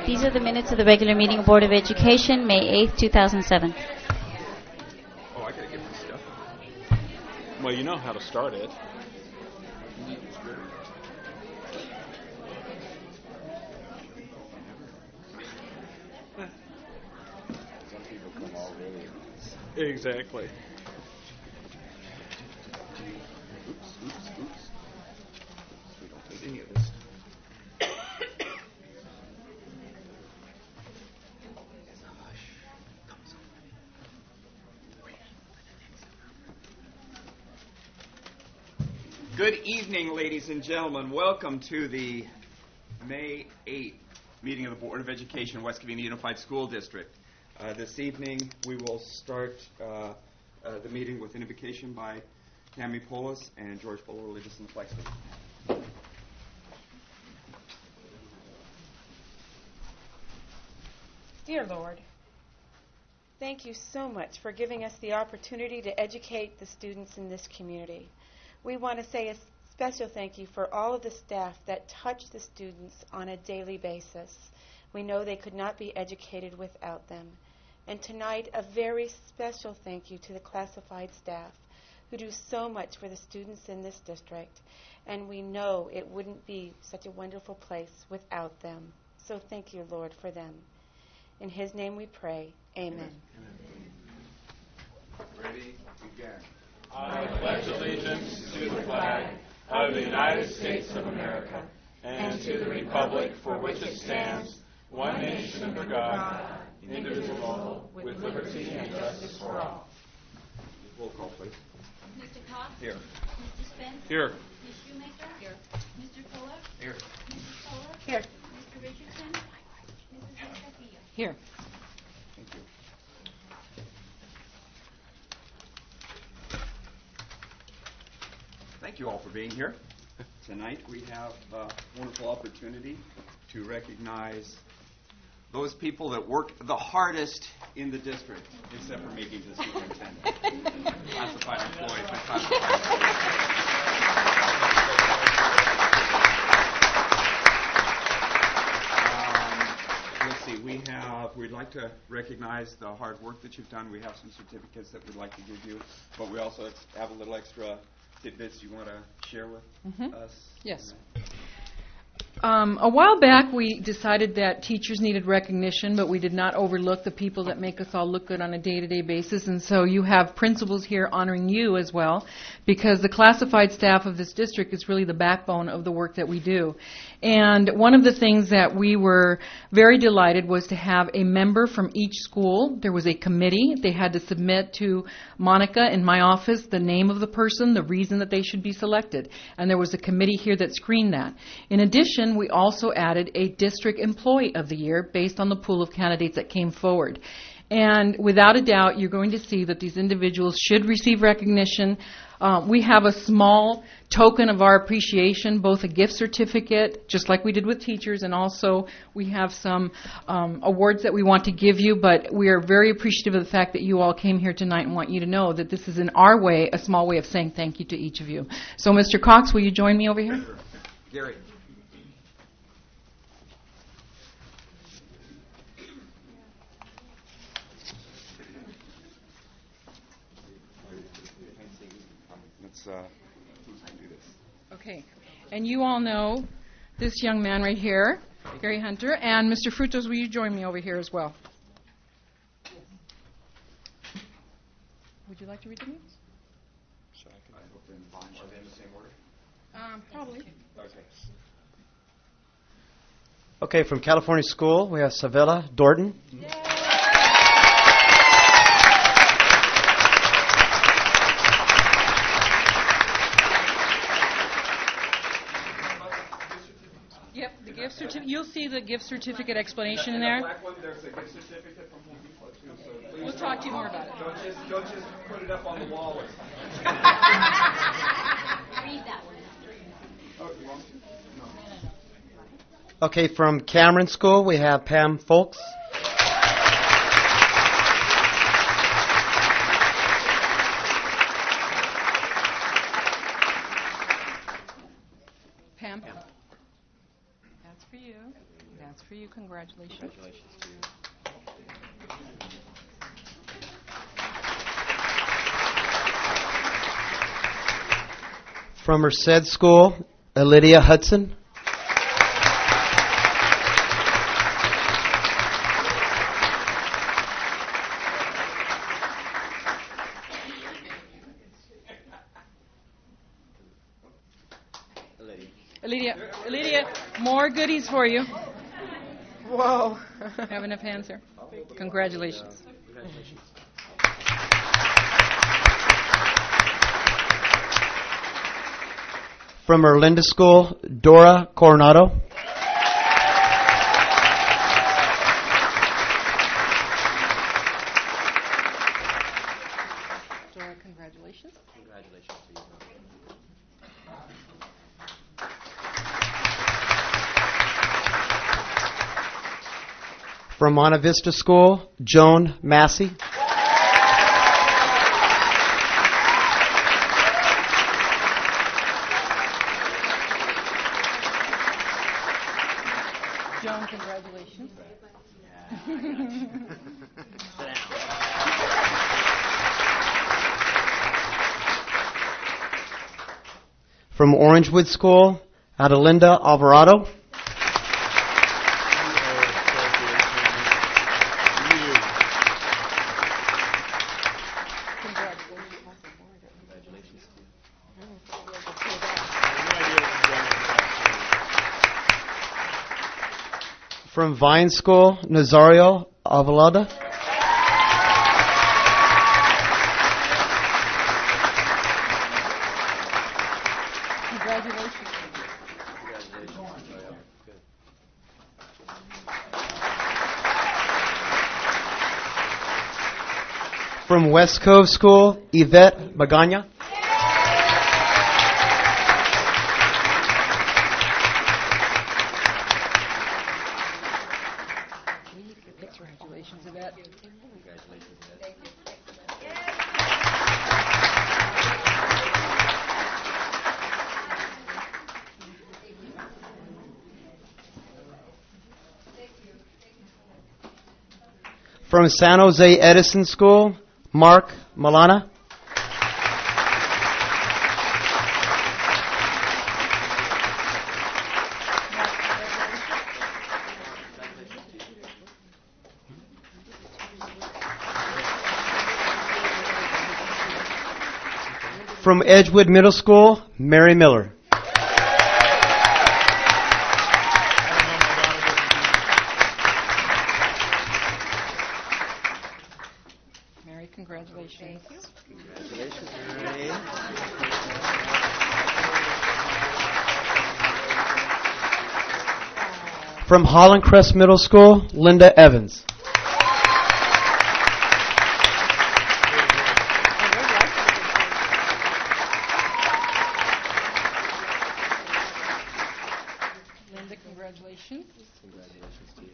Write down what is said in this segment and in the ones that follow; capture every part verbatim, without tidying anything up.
These are the minutes of the regular meeting of Board of Education, May eighth, two thousand seven. Oh, I gotta get this stuff. Well, you know how to start it. Some people come already. Exactly. Oops, oops, oops. We don't need any of this. Good evening, ladies and gentlemen. Welcome to the May eighth meeting of the Board of Education, West Covina Unified School District. Uh, this evening, we will start uh, uh, the meeting with an invocation by Tammy Polis and George Fuller, Religious in the Flex. Dear Lord, thank you so much for giving us the opportunity to educate the students in this community. We want to say a special thank you for all of the staff that touch the students on a daily basis. We know they could not be educated without them. And tonight, a very special thank you to the classified staff who do so much for the students in this district. And we know it wouldn't be such a wonderful place without them. So thank you, Lord, for them. In His name we pray. Amen. Ready? Begin. I pledge allegiance to the flag of the United States of America and to the republic for which it stands, one nation under God, indivisible, with liberty and justice for all. Roll call, please. Mister Cox? Here. Mister Spence? Here. Miz Shoemaker? Here. Mister Fuller? Here. Missus Fuller? Here. Mister Richardson? Missus Escafia? Here. Thank you. Thank you all for being here. Tonight we have a wonderful opportunity to recognize those people that work the hardest in the district, except for maybe the superintendent. Classified employees and classified employees. Um, let's see, we have, we'd like to recognize the hard work that you've done. We have some certificates that we'd like to give you, but we also have a little extra tidbits you want to share with Mm-hmm. us? Yes. Um, a while back, we decided that teachers needed recognition, but we did not overlook the people that make us all look good on a day-to-day basis. And so you have principals here honoring you as well, because the classified staff of this district is really the backbone of the work that we do. And one of the things that we were very delighted was to have a member from each school. There was a committee. They had to submit to Monica in my office the name of the person, the reason that they should be selected. And there was a committee here that screened that. In addition, we also added a District Employee of the Year based on the pool of candidates that came forward. And without a doubt, you're going to see that these individuals should receive recognition. Uh, we have a small token of our appreciation, both a gift certificate, just like we did with teachers, and also we have some um, awards that we want to give you, but we are very appreciative of the fact that you all came here tonight and want you to know that this is in our way, a small way of saying thank you to each of you. So, Mister Cox, will you join me over here? Gary. Let's, uh, who's going to do this? Okay. And you all know this young man right here, Gary Hunter, and Mister Frutos, will you join me over here as well? Would you like to read the names? So I can I hope they're in, are they in the same order? Um, probably. Okay. Okay, from California School, we have Savilla Dorton. Yep, the gift certificate. You'll see the gift certificate explanation in And the there. black one, there's a gift certificate from Home Depot too. So please We'll talk to you more about it. Don't just don't just put it up on the wall or something. Read that one. Oh, you want to? No. Okay, from Cameron School, we have Pam Folks. Pam. That's for you. That's for you. Congrats. Congratulations. Congratulations to you. From Merced School, Lydia Hudson. Lydia, Lydia, more goodies for you. Whoa. Have enough hands here. Congratulations. Congratulations. From Erlinda School, Dora Coronado. Dora, congratulations. Congratulations to you. From Monte Vista School, Joan Massey. Joan, congratulations. From Orangewood School, Adelinda Alvarado. From Vine School, Nazario Avalada. Congratulations. From West Cove School, Yvette Magana. Congratulations, Yvette. From San Jose Edison School, Mark Malana. From Edgewood Middle School, Mary Miller. Mary, congratulations. Congratulations, Mary. From Holland Crest Middle School, Linda Evans. Linda, congratulations. Congratulations to you.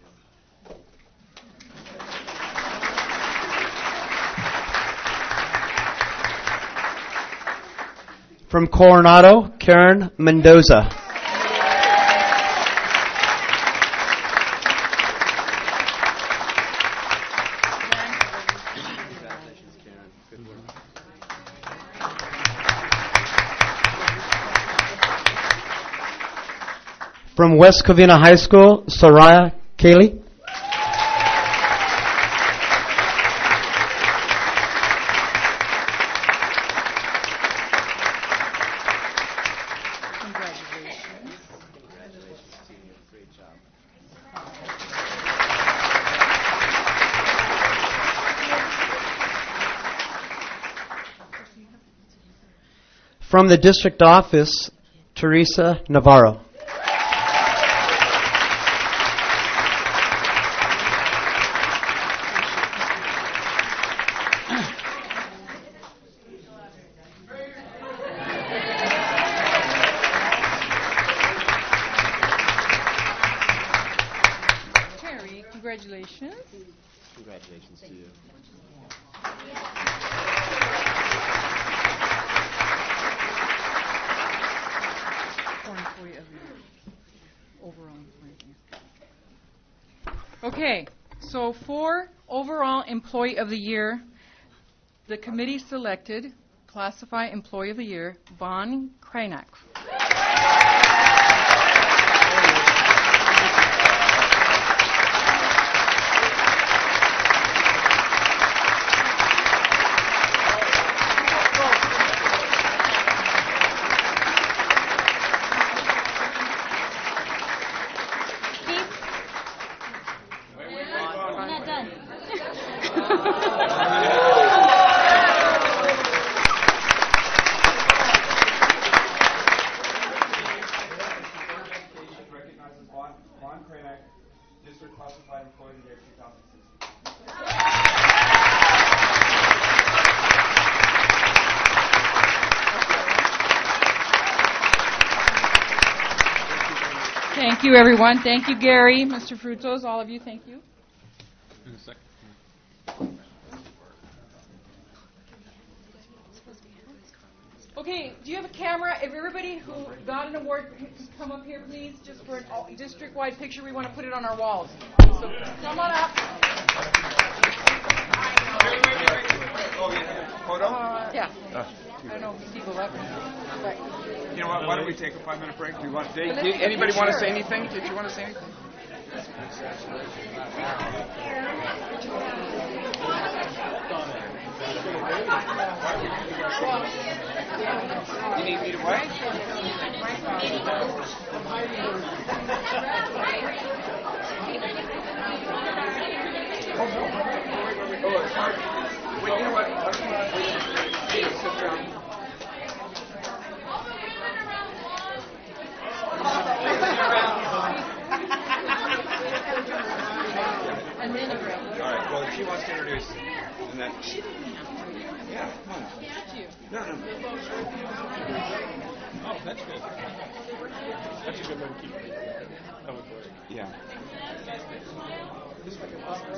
From Coronado, Karen Mendoza. Congratulations, Karen. Good work. From West Covina High School, Soraya Cayley. Congratulations. Congratulations to you. Great job. From the district office, Teresa Navarro. Terry, congratulations. Congratulations to you. Pouring for you of your overall ranking. Okay, so for overall Employee of the Year, the committee selected Classify Employee of the Year, Von Kranak. Thank you, everyone. Thank you, Gary, Mister Frutos, all of you. Thank you. In a second. Okay, do you have a camera? If everybody who got an award could come up here, please, just for a district-wide picture. We want to put it on our walls. So come on up. Photo? Uh, yeah. I don't know if people left. But You know what? Why don't we take a five-minute break? Do you want? Did, let's did take a anybody want to picture. say anything? Did you want to say anything? You need me to what? Wait, you know what? Wait, sit down. All right. Well, if she wants to introduce, and then yeah, come on. No, no. Oh, that's good. That's a good way to keep it. That would work. Yeah. This way.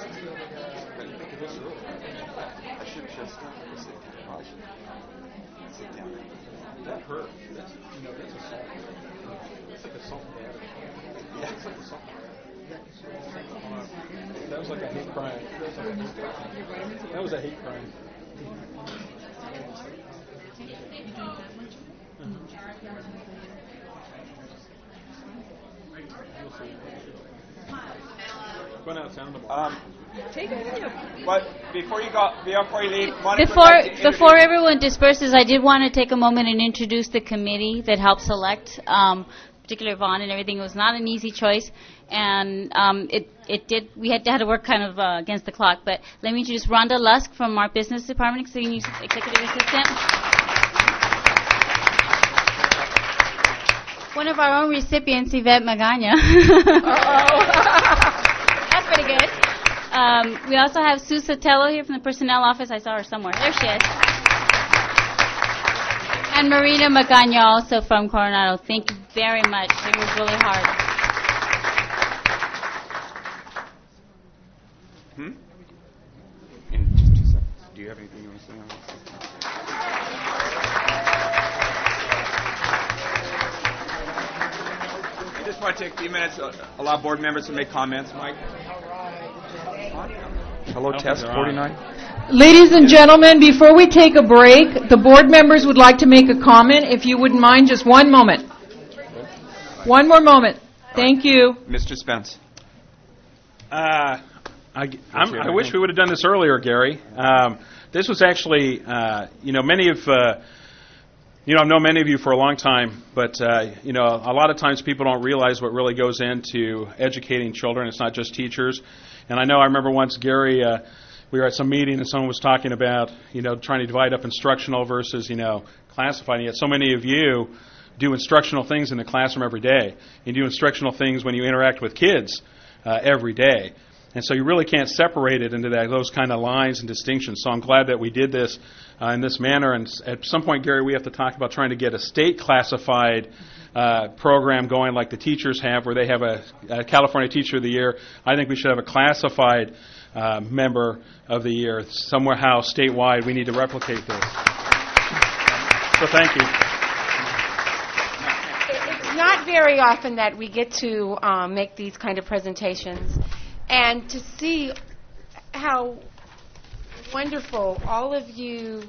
I should just stop. Sit down. Sit down. That hurt. That's, you know, that's a salt. It's like a salt bath. Yeah, it's like a salt bath. That was like a hate crime. That was, like a hate crime. That was a hate crime. Going out sound tomorrow. Um, take a video. but before you go, before you leave, Monica would Before like to introduce- before everyone disperses, I did want to take a moment and introduce the committee that helped select, um, particularly Vaughn and everything. It was not an easy choice, and um, it it did. We had to, had to work kind of uh, against the clock. But let me introduce Rhonda Lusk from our business department, senior executive assistant. One of our own recipients, Yvette Magana. That's pretty good. Um, we also have Sue Sotelo here from the personnel office. I saw her somewhere. There she is. And Marina Magana also from Coronado. Thank you very much. It was really hard. Hmm? In just two seconds. Do you have anything you want to say on this? I just want to take a few minutes, uh, allow board members to make comments. Mike? Hello, test forty-nine. Ladies and gentlemen, before we take a break, the board members would like to make a comment. If you wouldn't mind, just one moment. One more moment. Thank you. Mister Spence. Uh, I, I'm, I wish we would have done this earlier, Gary. Um, this was actually, uh, you know, many of, uh, you know, I've known many of you for a long time, but, uh, you know, a lot of times people don't realize what really goes into educating children. It's not just teachers. And I know I remember once, Gary, uh, we were at some meeting and someone was talking about, you know, trying to divide up instructional versus, you know, classifying. Yet so many of you do instructional things in the classroom every day. You do instructional things when you interact with kids uh, every day. And so you really can't separate it into that, those kind of lines and distinctions. So I'm glad that we did this uh, in this manner. And at some point, Gary, we have to talk about trying to get a state classified uh, program going like the teachers have, where they have a, a California Teacher of the Year. I think we should have a classified uh, member of the year somewhere, how statewide. We need to replicate this. So thank you. It's not very often that we get to um, make these kind of presentations. and to see how wonderful all of you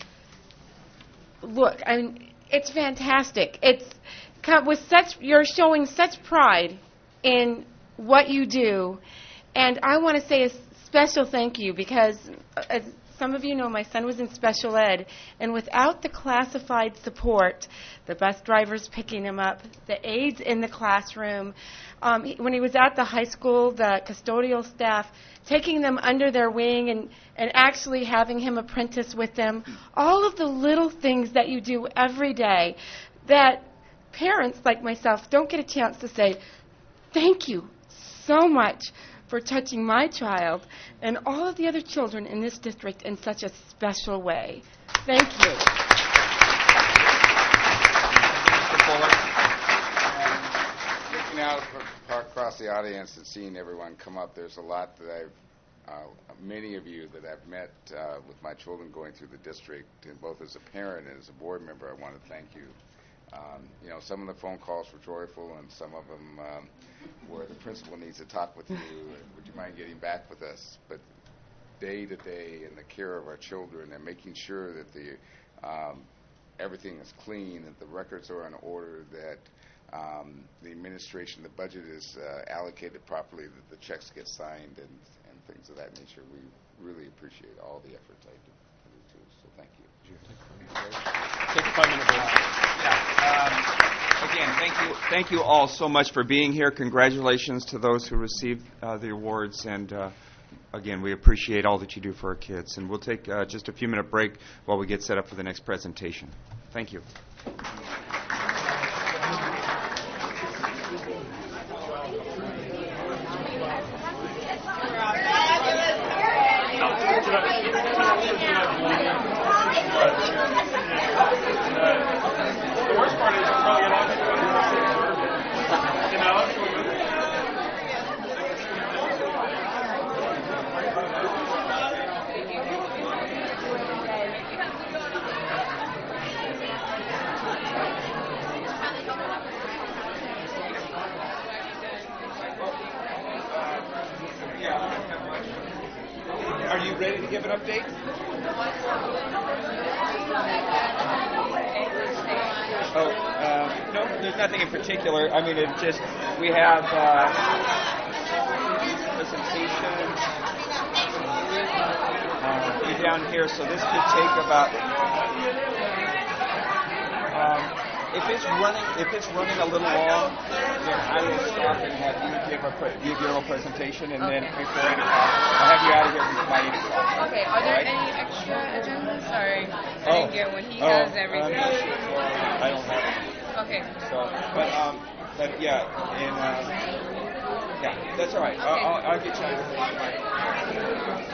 look. I mean, it's fantastic. It's with such you're showing such pride in what you do, and I want to say a special thank you because, as some of you know, my son was in special ed, and without the classified support, the bus drivers picking him up, the aides in the classroom, um, he, when he was at the high school, the custodial staff taking them under their wing and, and actually having him apprentice with them, all of the little things that you do every day that parents like myself don't get a chance to say, thank you so much for touching my child and all of the other children in this district in such a special way. Thank you. Mister Fuller, looking out across the audience and seeing everyone come up, there's a lot that I've, uh, many of you that I've met uh, with my children going through the district, and both as a parent and as a board member, I want to thank you. Um, you know, some of the phone calls were joyful, and some of them um, where the principal needs to talk with you, and would you mind getting back with us? But day to day in the care of our children and making sure that the um, everything is clean, that the records are in order, that um, the administration, the budget is uh, allocated properly, that the checks get signed, and, and things of that nature. We really appreciate all the efforts I do, I do too. So thank you. Take a five-minute break. Yeah. Um, again, thank you, thank you all so much for being here. Congratulations to those who received uh, the awards, and uh, again, we appreciate all that you do for our kids. And we'll take uh, just a few-minute break while we get set up for the next presentation. Thank you. The worst part is it's probably a lot of people you know. Are you ready to give an update? Oh, uh, no, there's nothing in particular. I mean, it just, we have uh, presentation uh, down here, so this could take about, um, if it's running, if it's running a little long, then I will stop and have you give a pre- give your little presentation, and Okay. then before eight o'clock, I'll have you out of here before eight o'clock. Okay, are All there right? any extra agendas? Sorry, I Oh. didn't get one. He Oh, has I'm everything. not sure. I don't have it. Okay. So, but um, but yeah, and uh, yeah, that's all right. I'll, I'll, I'll get you out of here.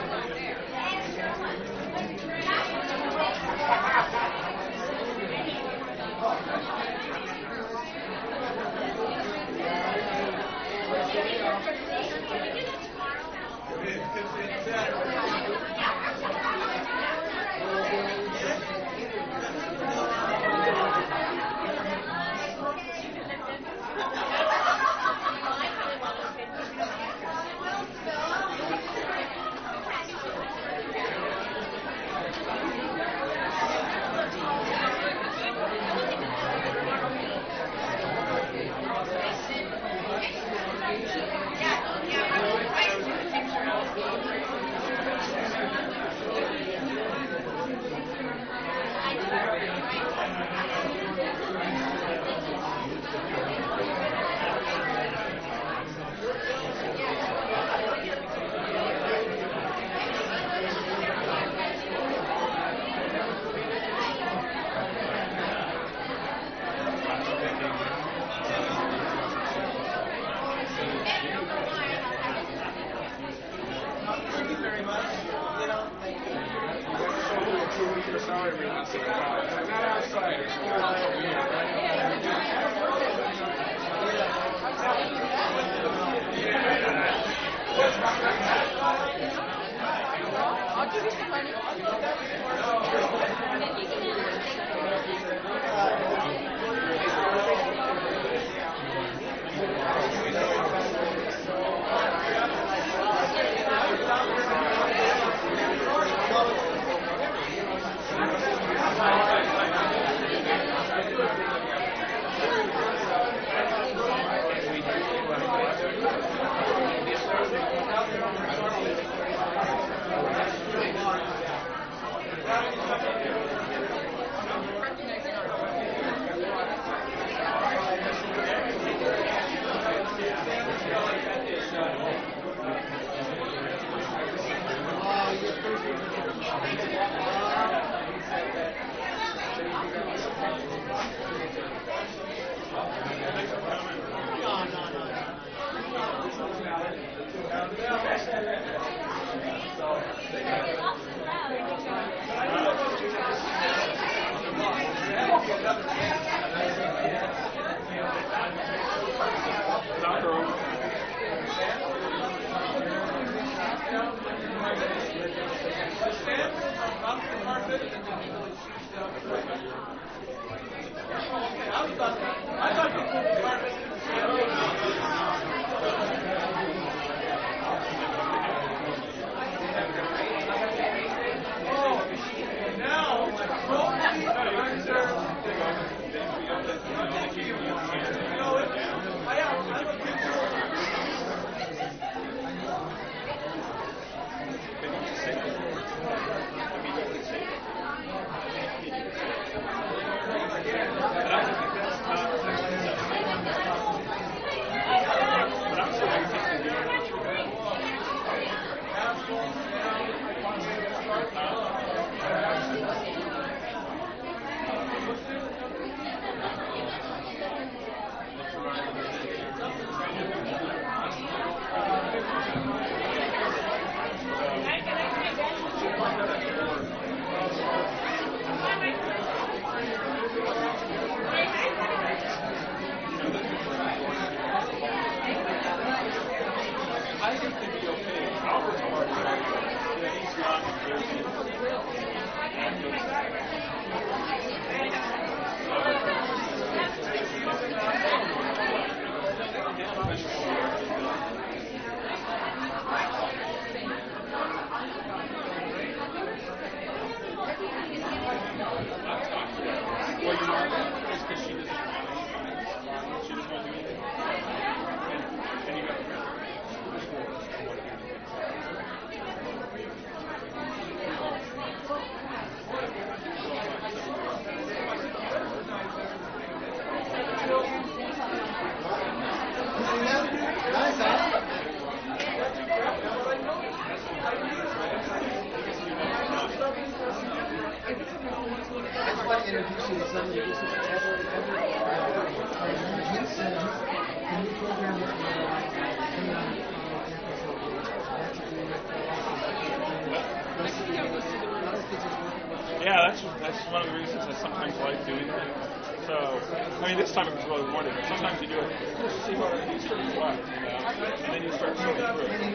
Yeah, that's that's one of the reasons I sometimes like doing that. So, I mean, this time it was really wonderful. Sometimes you do it just to see what it is to reflect, you know, and then you start sorting through it.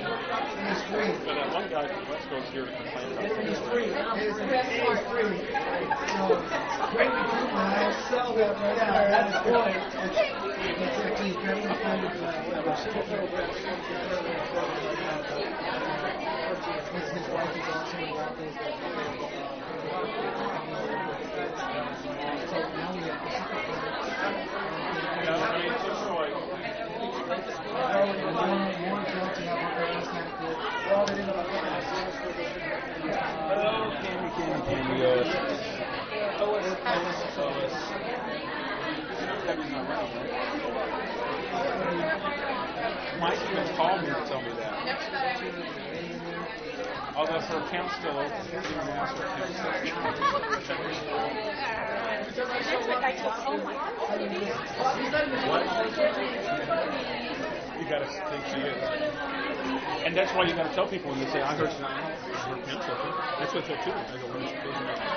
So that one guy from West Coast here to complain about it. It's free. It's free. So, great recruitment. I sell that right there at this point. It's actually incredibly fun. His wife is awesome about this. Mike even called me to tell me that. Although her account's still open. You can ask her account's still You gotta think she is. And that's why you gotta tell people when they say, I heard her account's open. That's what they're too. I go, when is she closing up?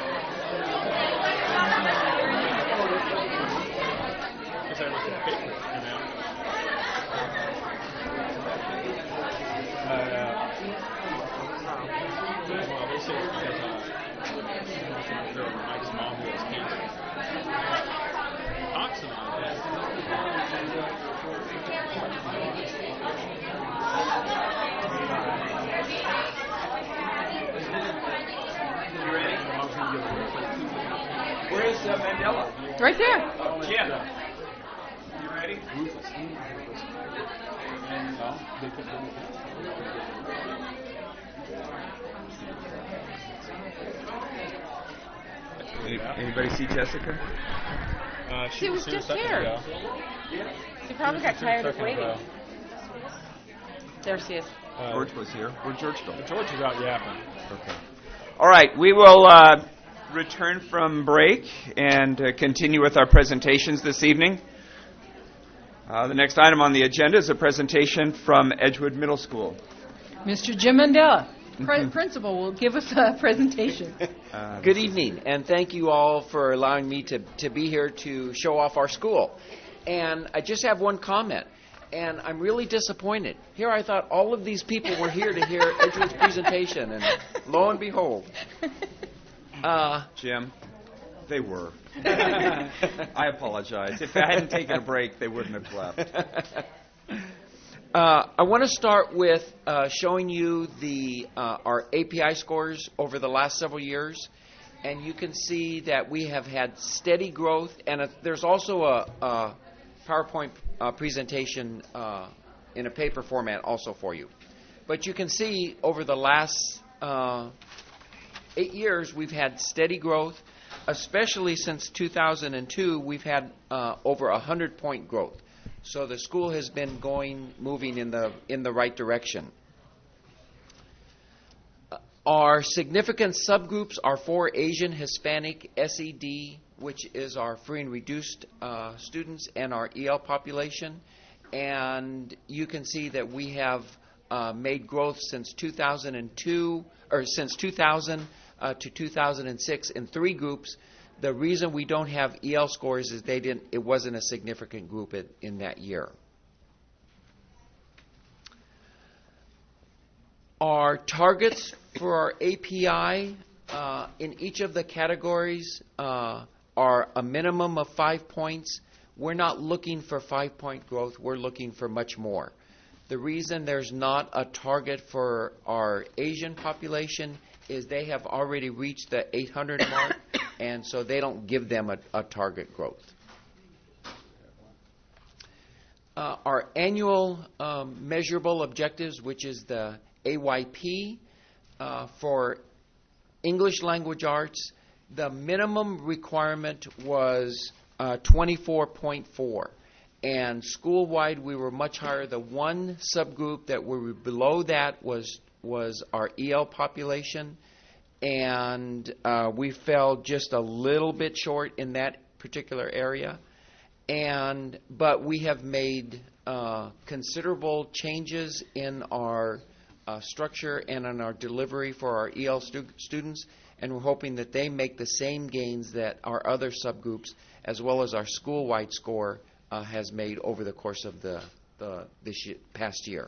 Because I look at the paper, you know. Uh, well, they say it's because uh, Mike's mom who has cancer. Toxin on that. You ready? Where is uh, Mandela? It's right there. Oh, Jim. You ready? Rufus. No, they put them Any, anybody see Jessica? Uh, She was just here. She probably got tired of waiting. There she is. Uh, George was here. Where'd George go? George is out yapping. Okay. All right, we will uh, return from break and uh, continue with our presentations this evening. Uh, the next item on the agenda is a presentation from Edgewood Middle School. Mister Jim Mandela, Pre- principal, will give us a presentation. Uh, Good evening, and thank you all for allowing me to, to be here to show off our school. And I just have one comment, and I'm really disappointed. Here I thought all of these people were here to hear Edgewood's presentation, and lo and behold. Uh, Jim, they were. I apologize. If I hadn't taken a break, they wouldn't have left. Uh, I want to start with uh, showing you the uh, our A P I scores over the last several years, and you can see that we have had steady growth. And a, there's also a, a PowerPoint uh, presentation uh, in a paper format also for you. But you can see over the last uh, eight years we've had steady growth, especially since two thousand two. We've had uh, over a hundred point growth. So the school has been going, moving in the in the right direction. Uh, our significant subgroups are for Asian, Hispanic, S E D, which is our free and reduced uh, students, and our E L population. And you can see that we have uh, made growth since two thousand two, or since two thousand uh, to two thousand six in three groups. The reason we don't have E L scores is they didn't. It wasn't a significant group in, in that year. Our targets for our A P I uh, in each of the categories uh, are a minimum of five points. We're not looking for five-point growth. We're looking for much more. The reason there's not a target for our Asian population is they have already reached the eight hundred mark, and so they don't give them a, a target growth. Uh, our annual um, measurable objectives, which is the A Y P, uh, for English language arts, the minimum requirement was uh, twenty-four point four. And school-wide, we were much higher. The one subgroup that we were below that was was our E L population, and uh, we fell just a little bit short in that particular area. And but we have made uh, considerable changes in our uh, structure and in our delivery for our E L stu- students, and we're hoping that they make the same gains that our other subgroups, as well as our school-wide score, uh, has made over the course of the, the this year, past year.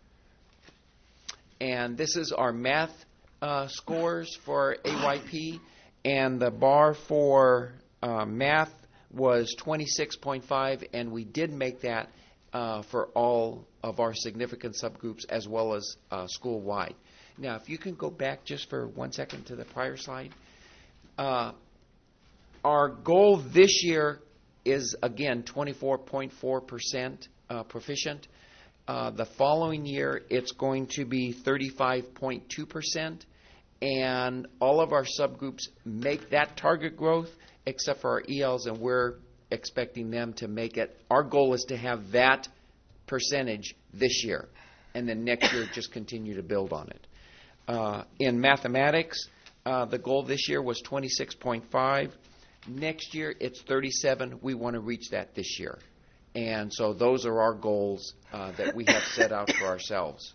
And this is our math uh, scores for A Y P, and the bar for uh, math was twenty-six point five, and we did make that uh, for all of our significant subgroups as well as uh, school-wide. Now, if you can go back just for one second to the prior slide. Uh, our goal this year is, again, twenty-four point four percent uh, proficient. Uh, the following year, it's going to be thirty-five point two percent, and all of our subgroups make that target growth except for our E Ls, and we're expecting them to make it. Our goal is to have that percentage this year, and then next year just continue to build on it. Uh, in mathematics, uh, the goal this year was twenty-six point five. Next year, it's thirty-seven. We want to reach that this year. And so those are our goals uh, that we have set out for ourselves.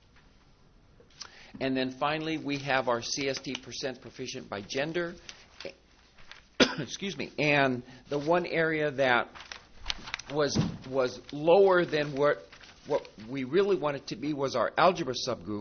And then finally, we have our C S T percent proficient by gender. Excuse me. And the one area that was was lower than what what we really wanted to be was our algebra subgroup.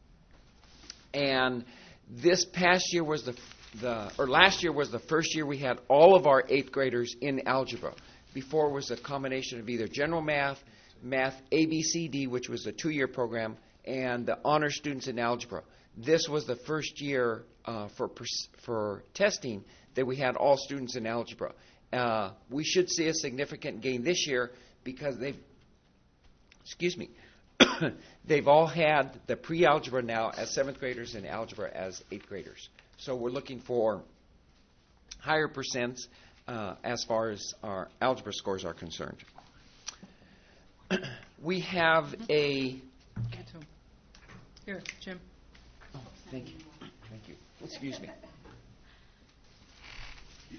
And this past year was the the or last year was the first year we had all of our eighth graders in algebra. Before was a combination of either general math, math A B C D, which was a two-year program, and the honor students in algebra. This was the first year uh, for for testing that we had all students in algebra. Uh, we should see a significant gain this year because they've, excuse me, they've all had the pre-algebra now as seventh graders and algebra as eighth graders. So we're looking for higher percents uh, as far as our algebra scores are concerned. We have a... Here, Jim. Oh, thank you. Thank you. Excuse me.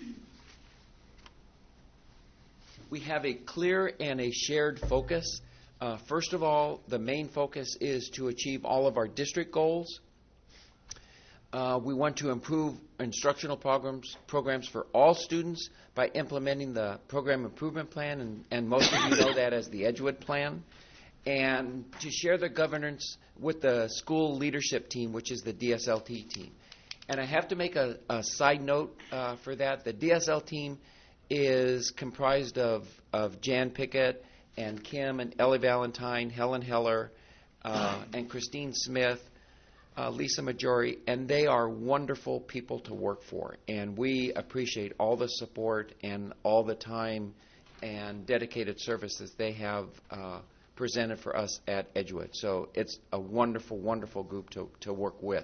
We have a clear and a shared focus Uh, first of all, the main focus is to achieve all of our district goals. Uh, we want to improve instructional programs programs for all students by implementing the Program Improvement Plan, and, and most of you know that as the Edgewood Plan, and to share the governance with the school leadership team, which is the D S L T team. And I have to make a, a side note uh, for that. The D S L team is comprised of, of Jan Pickett and Kim and Ellie Valentine, Helen Heller, uh, and Christine Smith, Uh, Lisa Majori, and they are wonderful people to work for. And we appreciate all the support and all the time and dedicated services they have uh, presented for us at Edgewood. So it's a wonderful, wonderful group to, to work with.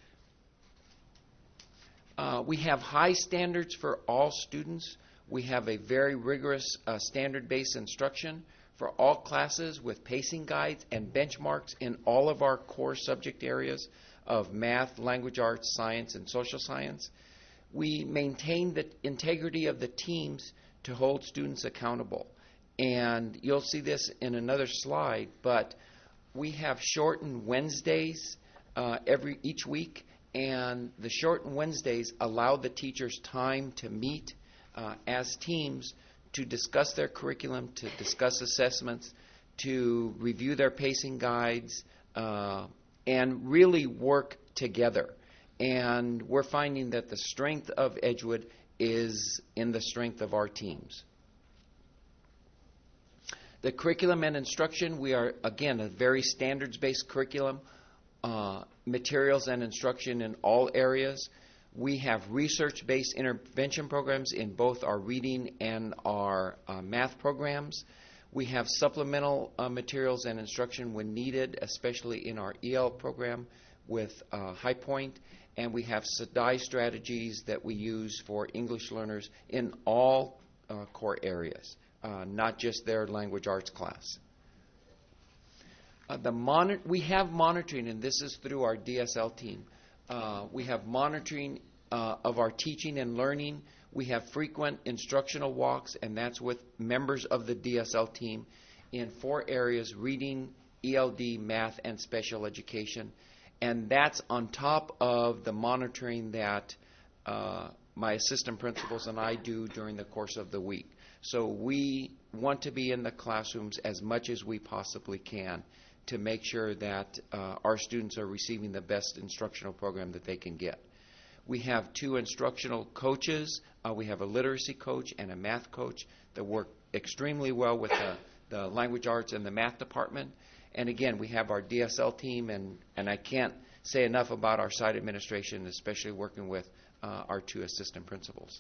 Uh, we have high standards for all students. We have a very rigorous uh, standard-based instruction for all classes with pacing guides and benchmarks in all of our core subject areas of math, language arts, science, and social science. We maintain the integrity of the teams to hold students accountable. And you'll see this in another slide, but we have shortened Wednesdays uh, every each week, and the shortened Wednesdays allow the teachers time to meet uh, as teams to discuss their curriculum, to discuss assessments, to review their pacing guides, uh, and really work together. And we're finding that the strength of Edgewood is in the strength of our teams. The curriculum and instruction, we are, again, a very standards-based curriculum, uh, materials and instruction in all areas. We have research-based intervention programs in both our reading and our uh, math programs. We have supplemental uh, materials and instruction when needed, especially in our E L program with uh, High Point. And we have S D I strategies that we use for English learners in all uh, core areas, uh, not just their language arts class. Uh, the moni- we have monitoring, and this is through our D S L team. Uh, we have monitoring uh, of our teaching and learning. We have frequent instructional walks, and that's with members of the D S L team in four areas: reading, E L D, math, and special education. And that's on top of the monitoring that uh, my assistant principals and I do during the course of the week. So we want to be in the classrooms as much as we possibly can to make sure that uh, our students are receiving the best instructional program that they can get. We have two instructional coaches. Uh, we have a literacy coach and a math coach that work extremely well with the, the language arts and the math department. And again, we have our D S L team, and, and I can't say enough about our site administration, especially working with uh, our two assistant principals.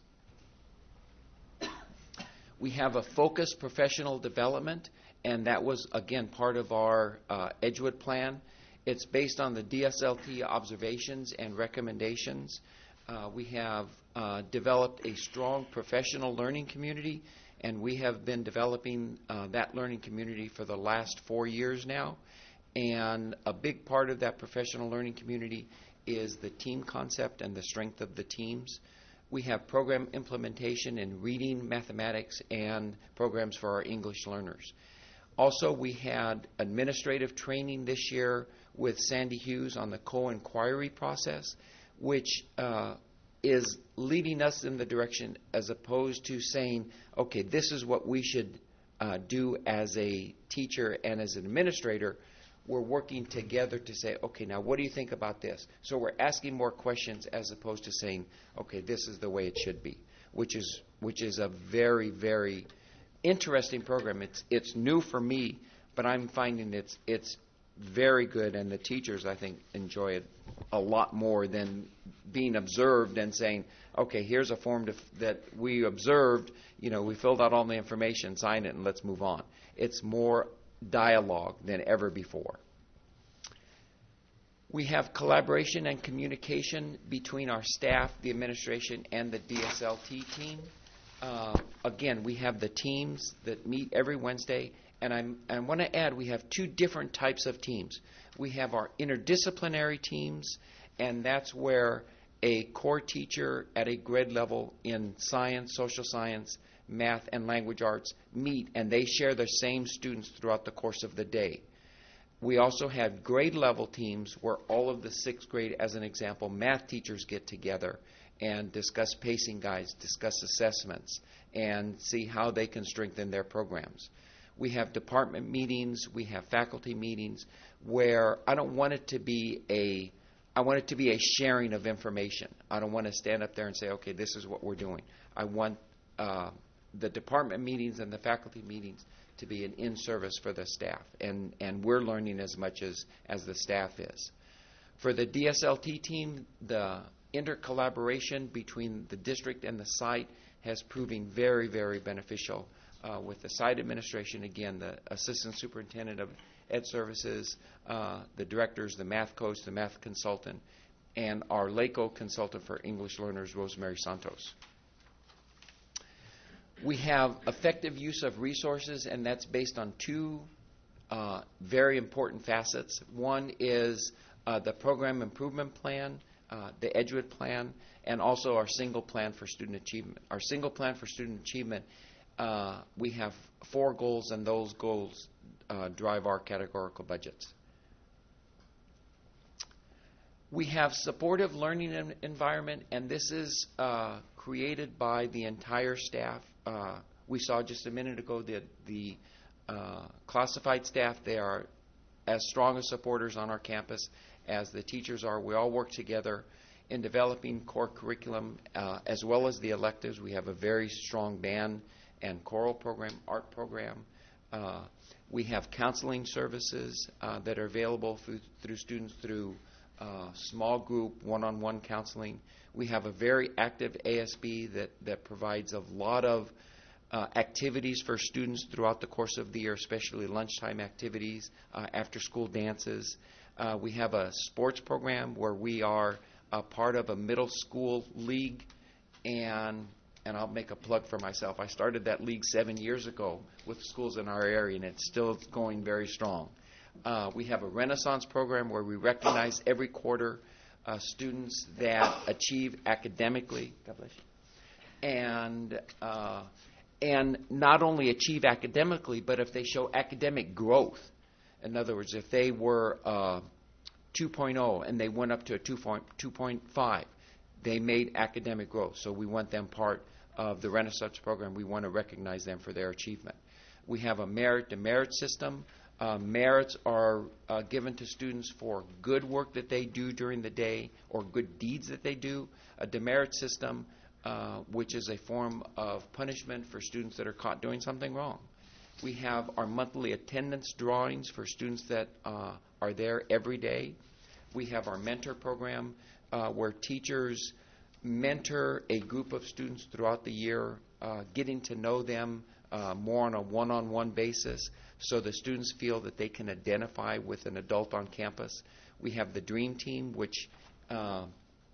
We have a focused professional development, and that was, again, part of our uh, Edgewood plan. It's based on the D S L T observations and recommendations. Uh, we have uh, developed a strong professional learning community, and we have been developing uh, that learning community for the last four years now. And a big part of that professional learning community is the team concept and the strength of the teams. We have program implementation in reading, mathematics, and programs for our English learners. Also, we had administrative training this year with Sandy Hughes on the co-inquiry process, which uh, is leading us in the direction as opposed to saying, okay, this is what we should uh, do as a teacher and as an administrator. We're working together to say, okay, now what do you think about this? So we're asking more questions as opposed to saying, okay, this is the way it should be, which is which is a very, very interesting program. It's it's new for me, but I'm finding it's it's very good, and the teachers, I think, enjoy it a lot more than being observed and saying, okay, here's a form to f- that we observed, you know, we filled out all the information, sign it, and let's move on. It's more dialogue than ever before. We have collaboration and communication between our staff, the administration, and the D S L T team. Uh, again, we have the teams that meet every Wednesday, and I'm, I want to add we have two different types of teams. We have our interdisciplinary teams, and that's where a core teacher at a grade level in science, social science, math, and language arts meet, and they share the same students throughout the course of the day. We also have grade level teams where all of the sixth grade, as an example, math teachers get together and discuss pacing guides, discuss assessments, and see how they can strengthen their programs. We have department meetings, we have faculty meetings where I don't want it to be a I want it to be a sharing of information. I don't want to stand up there and say, okay, this is what we're doing. I want uh, the department meetings and the faculty meetings to be an in-service for the staff, and, and we're learning as much as, as the staff is. For the D S L T team, the intercollaboration between the district and the site has proven very, very beneficial. Uh, with the site administration, again, the assistant superintendent of ed services, uh, the directors, the math coach, the math consultant, and our LACO consultant for English learners, Rosemary Santos. We have effective use of resources, and that's based on two uh, very important facets. One is uh, the program improvement plan, uh, the Edgewood plan, and also our single plan for student achievement. Our single plan for student achievement, uh, we have four goals, and those goals uh, drive our categorical budgets. We have supportive learning environment, and this is uh, created by the entire staff. Uh, we saw just a minute ago that the uh, classified staff, they are as strong as supporters on our campus as the teachers are. We all work together in developing core curriculum uh, as well as the electives. We have a very strong band and choral program, art program. Uh, we have counseling services uh, that are available through, through students through uh, small group, one-on-one counseling. We have a very active A S B that, that provides a lot of uh, activities for students throughout the course of the year, especially lunchtime activities, uh, after-school dances. Uh, we have a sports program where we are a part of a middle school league, and and I'll make a plug for myself. I started that league seven years ago with schools in our area, and it's still going very strong. Uh, we have a Renaissance program where we recognize every quarter uh, students that achieve academically. God bless you. And uh, and not only achieve academically, but if they show academic growth. In other words, if they were uh, two point oh and they went up to a two point five, they made academic growth. So we want them part of the Renaissance program. We want to recognize them for their achievement. We have a merit demerit system. Uh, merits are uh, given to students for good work that they do during the day or good deeds that they do. A demerit system, uh, which is a form of punishment for students that are caught doing something wrong. We have our monthly attendance drawings for students that uh, are there every day. We have our mentor program uh, where teachers mentor a group of students throughout the year, uh, getting to know them uh, more on a one-on-one basis so the students feel that they can identify with an adult on campus. We have the Dream Team, which uh,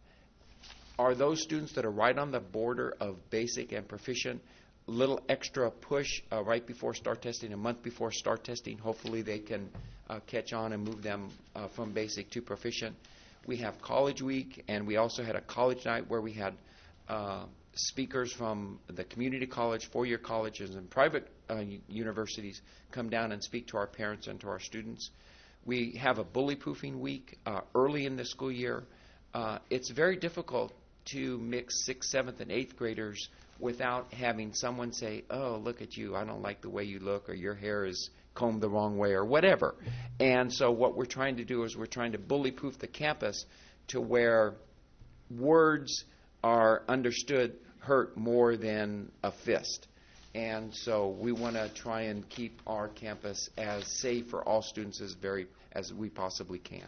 are those students that are right on the border of basic and proficient. Little extra push uh, right before start testing, a month before start testing. Hopefully they can uh, catch on and move them uh, from basic to proficient. We have College Week, and we also had a college night where we had uh, speakers from the community college, four-year colleges, and private uh, universities come down and speak to our parents and to our students. We have a bully-proofing week uh, early in the school year. Uh, it's very difficult to mix sixth, seventh, and eighth graders without having someone say, oh, look at you, I don't like the way you look, or your hair is combed the wrong way, or whatever. And so what we're trying to do is we're trying to bully-proof the campus to where words are understood hurt more than a fist. And so we want to try and keep our campus as safe for all students as very as we possibly can.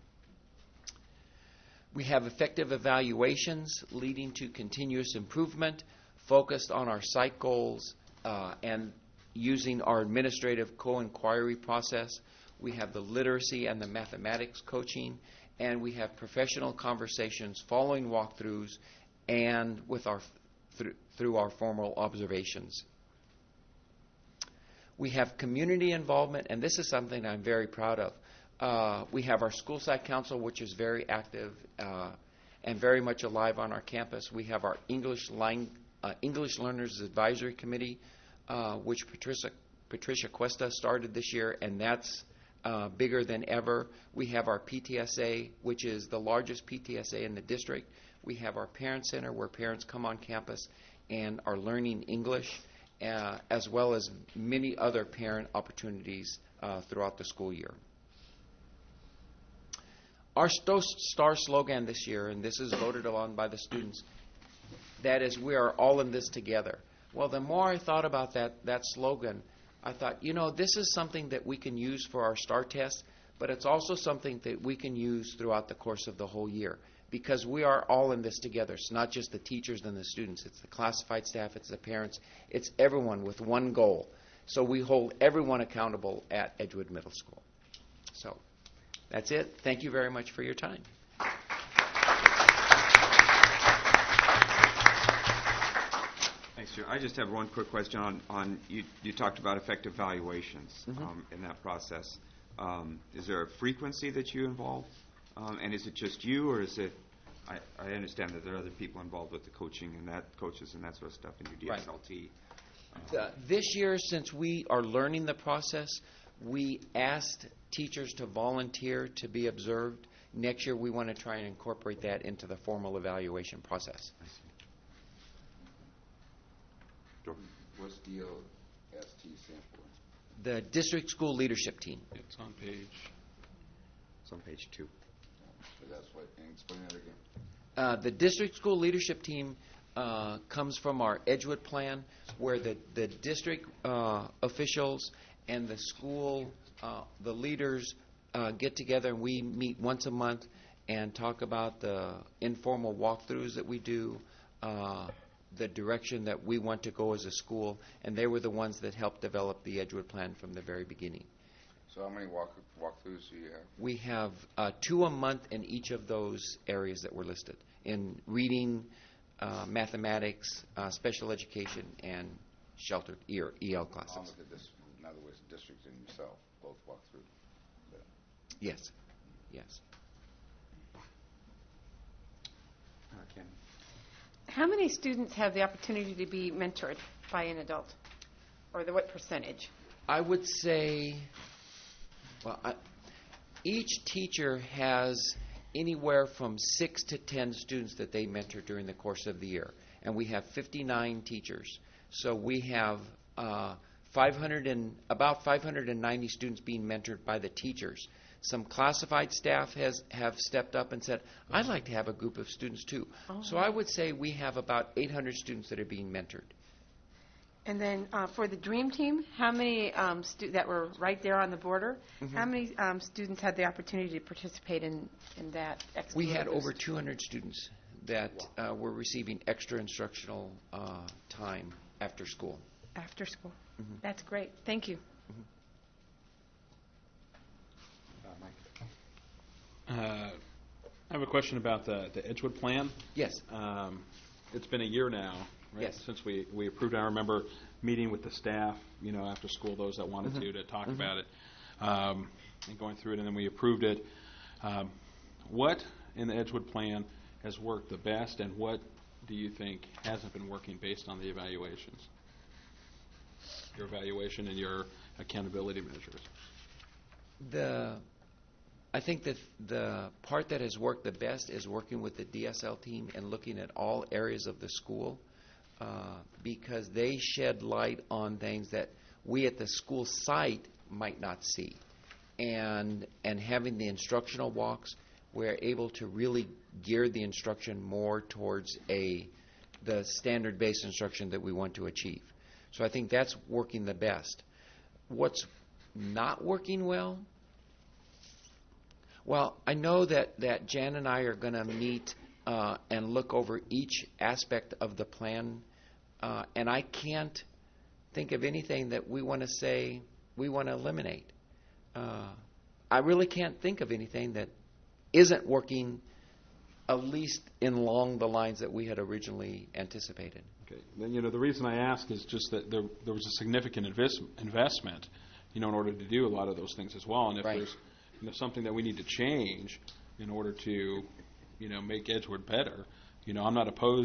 We have effective evaluations leading to continuous improvement, focused on our site goals uh, and using our administrative co-inquiry process. We have the literacy and the mathematics coaching, and we have professional conversations following walkthroughs and with our th- through our formal observations. We have community involvement, and this is something I'm very proud of. Uh, we have our school site council, which is very active uh, and very much alive on our campus. We have our English lang- uh, English Learners Advisory Committee, uh, which Patricia, Patricia Cuesta started this year, and that's uh, bigger than ever. We have our P T S A, which is the largest P T S A in the district. We have our Parent Center, where parents come on campus and are learning English, uh, as well as many other parent opportunities uh, throughout the school year. Our sto- star slogan this year, and this is voted on by the students, that is, we are all in this together. Well, the more I thought about that, that slogan, I thought, you know, this is something that we can use for our STAR test, but it's also something that we can use throughout the course of the whole year, because we are all in this together. It's not just the teachers and the students. It's the classified staff. It's the parents. It's everyone with one goal. So we hold everyone accountable at Edgewood Middle School. So that's it. Thank you very much for your time. Thanks, Joe. I just have one quick question on, on you, you talked about effective valuations Mm-hmm. um, in that process. Um, is there a frequency that you involve? Um, and is it just you, or is it, I, I understand that there are other people involved with the coaching and that, coaches and that sort of stuff in your D S L T. Right. Uh, this year, since we are learning the process, we asked teachers to volunteer to be observed. Next year, we want to try and incorporate that into the formal evaluation process. I see. What's D O S T stand for? The District School Leadership Team. It's on page. It's on page two. So that's what, and explain that again. Uh, the District School Leadership Team uh, comes from our Edgewood plan, where the, the district uh, officials and the school, uh, the leaders uh, get together, and we meet once a month and talk about the informal walkthroughs that we do, uh, the direction that we want to go as a school, and they were the ones that helped develop the Edgewood plan from the very beginning. So how many walk walkthroughs do you have? We have uh, two a month in each of those areas that were listed, in reading, uh, mathematics, uh, special education, and sheltered E or E L classes. Along with the dis- in other words, the district and yourself both walk through. But Yes, yes. Uh, Ken. How many students have the opportunity to be mentored by an adult? Or the what percentage? I would say, well, I, each teacher has anywhere from six to ten students that they mentor during the course of the year. And we have fifty-nine teachers. So we have uh, five hundred and, about five hundred ninety students being mentored by the teachers. Some classified staff has have stepped up and said, I'd like to have a group of students too. Oh. So I would say we have about eight hundred students that are being mentored. And then uh, for the Dream Team, how many um, stu- that were right there on the border, Mhm. how many um, students had the opportunity to participate in, in that extra We had boost? over two hundred students that uh, were receiving extra instructional uh, time after school. After school. Mhm. That's great. Thank you. Uh, Mike. Uh, I have a question about the, the Edgewood plan. Yes. Um, it's been a year now, right, Yes. since we, we approved it. I remember meeting with the staff, you know, after school, those that wanted Mhm. to, to talk Mhm. about it, um, and going through it, and then we approved it. Um, what in the Edgewood plan has worked the best, and what do you think hasn't been working based on the evaluations? Your evaluation and your accountability measures. The, I think that the part that has worked the best is working with the D S L team and looking at all areas of the school, uh, because they shed light on things that we at the school site might not see. And, and having the instructional walks, we're able to really gear the instruction more towards a the standard-based instruction that we want to achieve. So I think that's working the best. What's not working well? Well, I know that, that Jan and I are going to meet uh, and look over each aspect of the plan, uh, and I can't think of anything that we want to say we want to eliminate. Uh, I really can't think of anything that isn't working, at least in along the lines that we had originally anticipated. Okay. Then, you know, the reason I ask is just that there there was a significant invest, investment, you know, in order to do a lot of those things as well. And if Right. there's, you know, something that we need to change in order to, you know, make Edgewood better, you know, I'm not opposed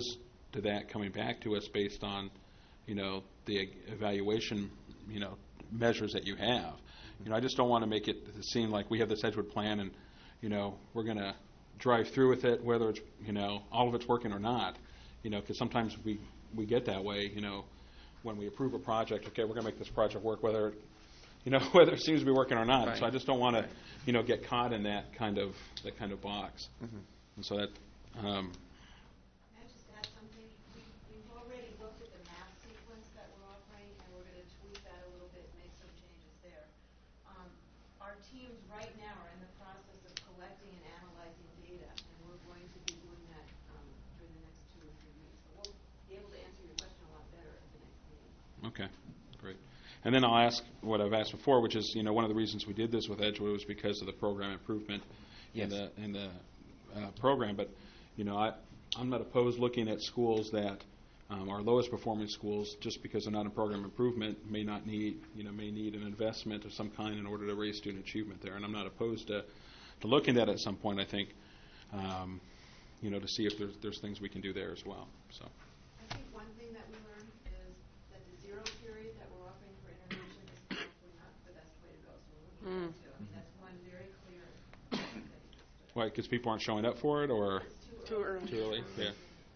to that coming back to us based on, you know, the evaluation, you know, measures that you have. You know, I just don't want to make it seem like we have this Edgewood plan and, you know, we're going to drive through with it, whether it's, you know, all of it's working or not. You know, because sometimes we, we get that way, you know, when we approve a project, okay, we're going to make this project work, whether, you know, whether it seems to be working or not. Right. So I just don't want to, Right. you know, get caught in that kind of that kind of box. Mm-hmm. And so that. Um, Can I just add something? We, we've already looked at the math sequence that we're offering, and we're going to tweak that a little bit, make some changes there. Um, our teams right now are in the process of collecting and analyzing data, and we're going to be doing that um, during the next two or three weeks. So we'll be able to answer your question a lot better at the next meeting. Okay, great. And then I'll ask what I've asked before, which is, you know, one of the reasons we did this with Edgewood was because of the program improvement Yes. in the in the uh, program. But, you know, I I'm not opposed looking at schools that um, are lowest performing schools just because they're not in program improvement may not need you know may need an investment of some kind in order to raise student achievement there. And I'm not opposed to to looking at it at some point. I think, um, you know, to see if there's there's things we can do there as well. So. I think one thing that we learned is that the zero period that we're offering for intervention is probably not the best way to go. So we're looking Mm. into it. I mean, that's one very clear. Why? Because people aren't showing up for it, or Too early. too early? Yeah.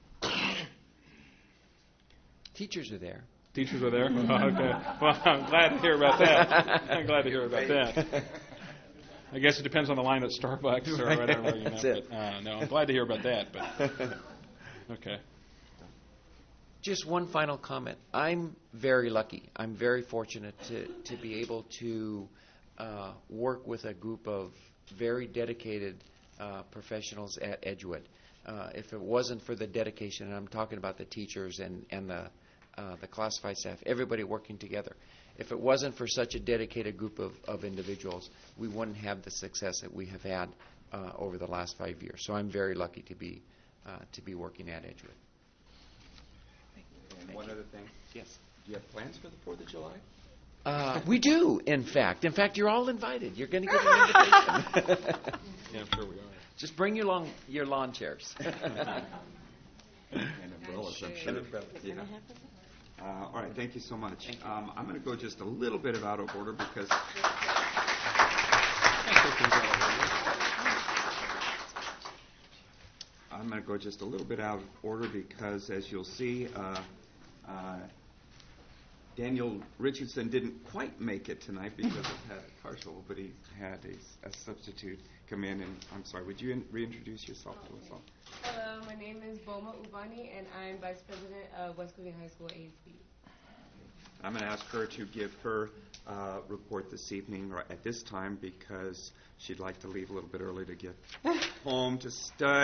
Teachers are there. Teachers are there? Oh, okay. Well, I'm glad to hear about that. I'm glad to hear about that. I guess it depends on the line at Starbucks or whatever. You know, That's it. but, uh, no, I'm glad to hear about that. But okay. Just one final comment. I'm very lucky. I'm very fortunate to, to be able to uh, work with a group of very dedicated uh, professionals at Edgewood. Uh, if it wasn't for the dedication, and I'm talking about the teachers and, and the, uh, the classified staff, everybody working together. If it wasn't for such a dedicated group of, of individuals, we wouldn't have the success that we have had uh, over the last five years. So I'm very lucky to be, uh, to be working at Edgewood. And one other thing. Yes. Do you have plans for the fourth of July? Uh, we do, in fact. In fact, you're all invited. You're going to get an invitation. Yeah, I'm sure we are. Just bring your lawn, your lawn chairs. And umbrellas, I'm sure. Yeah. Uh, all right, thank you so much. Um, I'm going to go just a little bit out of order because I'm going to go just a little bit out of order because, as you'll see, uh, uh, Daniel Richardson didn't quite make it tonight because of had a car trouble, but he had a, a substitute come in. And I'm sorry, would you in, reintroduce yourself to us all? Hello, my name is Boma Ubani, and I'm Vice President of West Covina High School A S B. I'm going to ask her to give her uh, report this evening or at this time because she'd like to leave a little bit early to get home to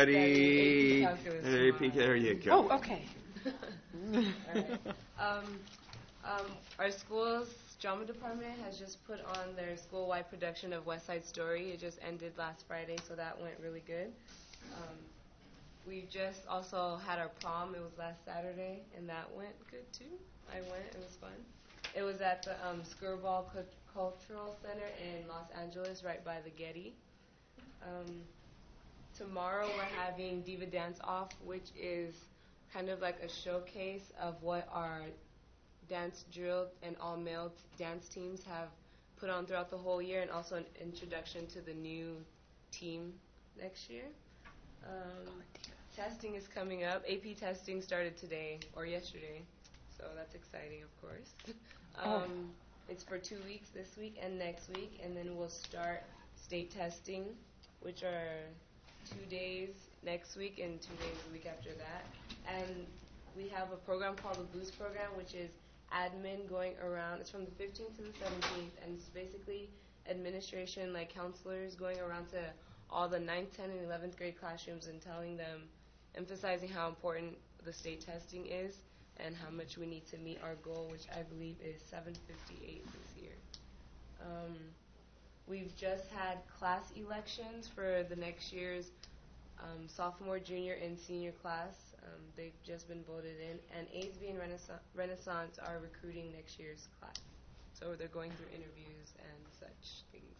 study. A P calculus A P, there you go. Oh, okay. All right. Um, um, our school's drama department has just put on their school-wide production of West Side Story. It just ended last Friday, so that went really good. Um, we just also had our prom. It was last Saturday, and that went good too. I went. It was fun. It was at the um, Skirball Cu- Cultural Center in Los Angeles, right by the Getty. Um, tomorrow we're having Diva Dance Off, which is kind of like a showcase of what our dance drill and all-male t- dance teams have put on throughout the whole year, and also an introduction to the new team next year. Um, testing is coming up. A P testing started today or yesterday, so that's exciting, of course. um, it's for two weeks, this week and next week, and then we'll start state testing, which are two days next week and two days the week after that. And we have a program called the Boost Program, which is admin going around. It's from the fifteenth to the seventeenth, and it's basically administration, like counselors, going around to all the ninth, tenth, and eleventh grade classrooms and telling them, emphasizing how important the state testing is and how much we need to meet our goal, which I believe is seven fifty-eight this year. Um, we've just had class elections for the next year's um, sophomore, junior, and senior class. Um, they've just been voted in, and A S B and Renaissance, Renaissance are recruiting next year's class. So they're going through interviews and such things.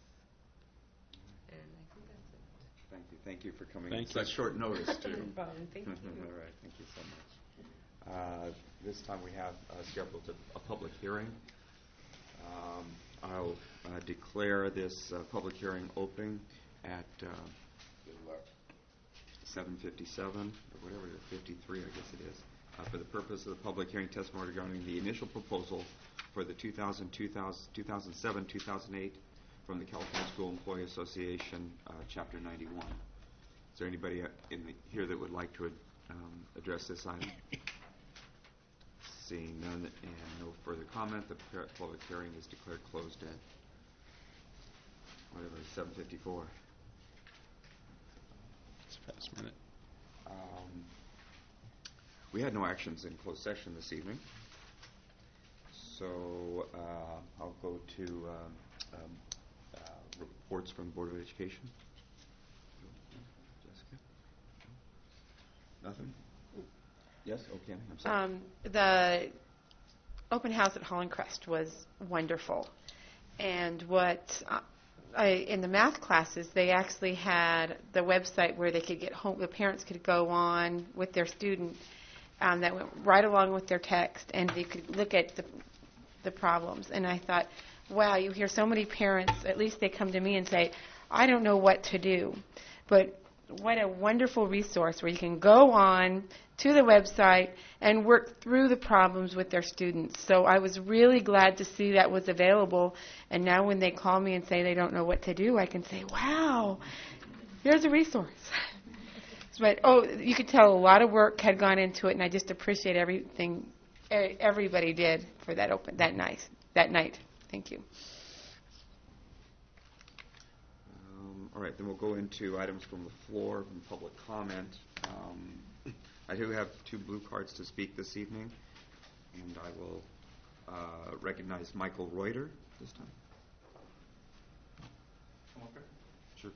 And I think that's it. Thank you. Thank you for coming Thank at such you. short notice, too. No problem. Thank you. All right. Thank you so much. Uh, This time we have uh, scheduled a, a public hearing. Um, I'll uh, declare this uh, public hearing open at uh, seven fifty-seven, or whatever it is, fifty-three, I guess it is, uh, for the purpose of the public hearing testimony regarding the initial proposal for the two thousand, two thousand seven, two thousand eight from the California School Employee Association, uh, Chapter ninety-one. Is there anybody in the, here that would like to um, address this item? Seeing none and no further comment, the public hearing is declared closed at whatever, seven fifty-four. It's a fast minute. Um, we had no actions in closed session this evening, so uh, I'll go to um, um, uh, reports from the Board of Education. Jessica? Nothing? Yes, okay, I'm sorry. Um, the open house at Holland Crest was wonderful. And what uh, I, in the math classes, they actually had the website where they could get home, the parents could go on with their student um, that went right along with their text, and they could look at the, the problems. And I thought, wow, you hear so many parents, at least they come to me and say, I don't know what to do. But what a wonderful resource where you can go on to the website and work through the problems with their students. So I was really glad to see that was available. And now when they call me and say they don't know what to do, I can say, wow, here's a resource. But, oh, you could tell a lot of work had gone into it, and I just appreciate everything everybody did for that open that night. That night. Thank you. All right, then we'll go into items from the floor and public comment. Um, I do have two blue cards to speak this evening, and I will uh, recognize Michael Reuter this time. Okay. Sure.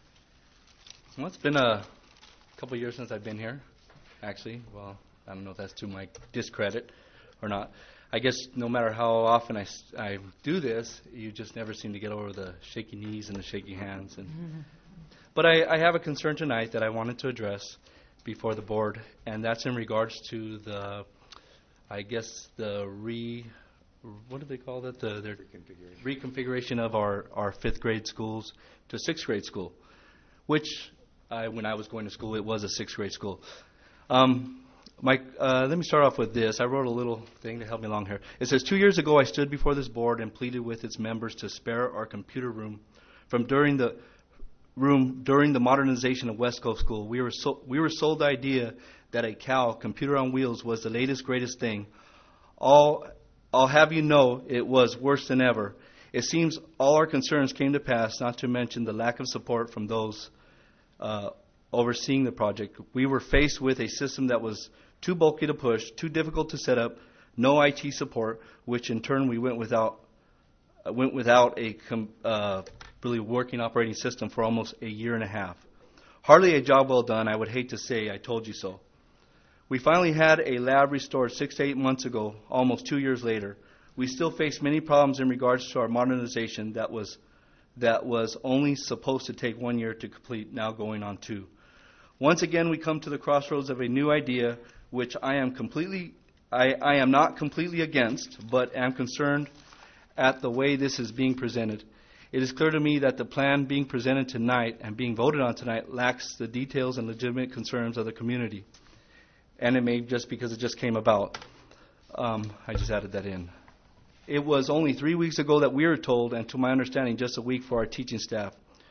Well, it's been a couple years since I've been here, actually. Well, I don't know if that's to my discredit or not. I guess no matter how often I, I do this, you just never seem to get over the shaky knees and the shaky hands. And mm-hmm. But I, I have a concern tonight that I wanted to address before the board, and that's in regards to the, I guess, the re, what do they call that? The their reconfiguration, reconfiguration of our, our fifth grade schools to sixth grade school, which I, when I was going to school, it was a sixth grade school. Um, Mike, uh, let me start off with this. I wrote a little thing to help me along here. It says, two years ago I stood before this board and pleaded with its members to spare our computer room from during the room during the modernization of West Coast School. We were so, we were sold the idea that a C A L, computer on wheels, was the latest, greatest thing. All, I'll have you know it was worse than ever. It seems all our concerns came to pass, not to mention the lack of support from those uh, overseeing the project. We were faced with a system that was too bulky to push, too difficult to set up, no I T support, which in turn we went without uh, went without a com- uh, really working operating system for almost a year and a half. Hardly a job well done. I would hate to say I told you so. We finally had a lab restored six to eight months ago, almost two years later. We still face many problems in regards to our modernization that was that was only supposed to take one year to complete, now going on two. Once again, we come to the crossroads of a new idea, which I am completely, I, I am not completely against, but am concerned at the way this is being presented. It is clear to me that the plan being presented tonight and being voted on tonight lacks the details and legitimate concerns of the community. And it may just because it just came about. Um, I just added that in. It was only three weeks ago that we were told, and to my understanding, just a week for our teaching staff.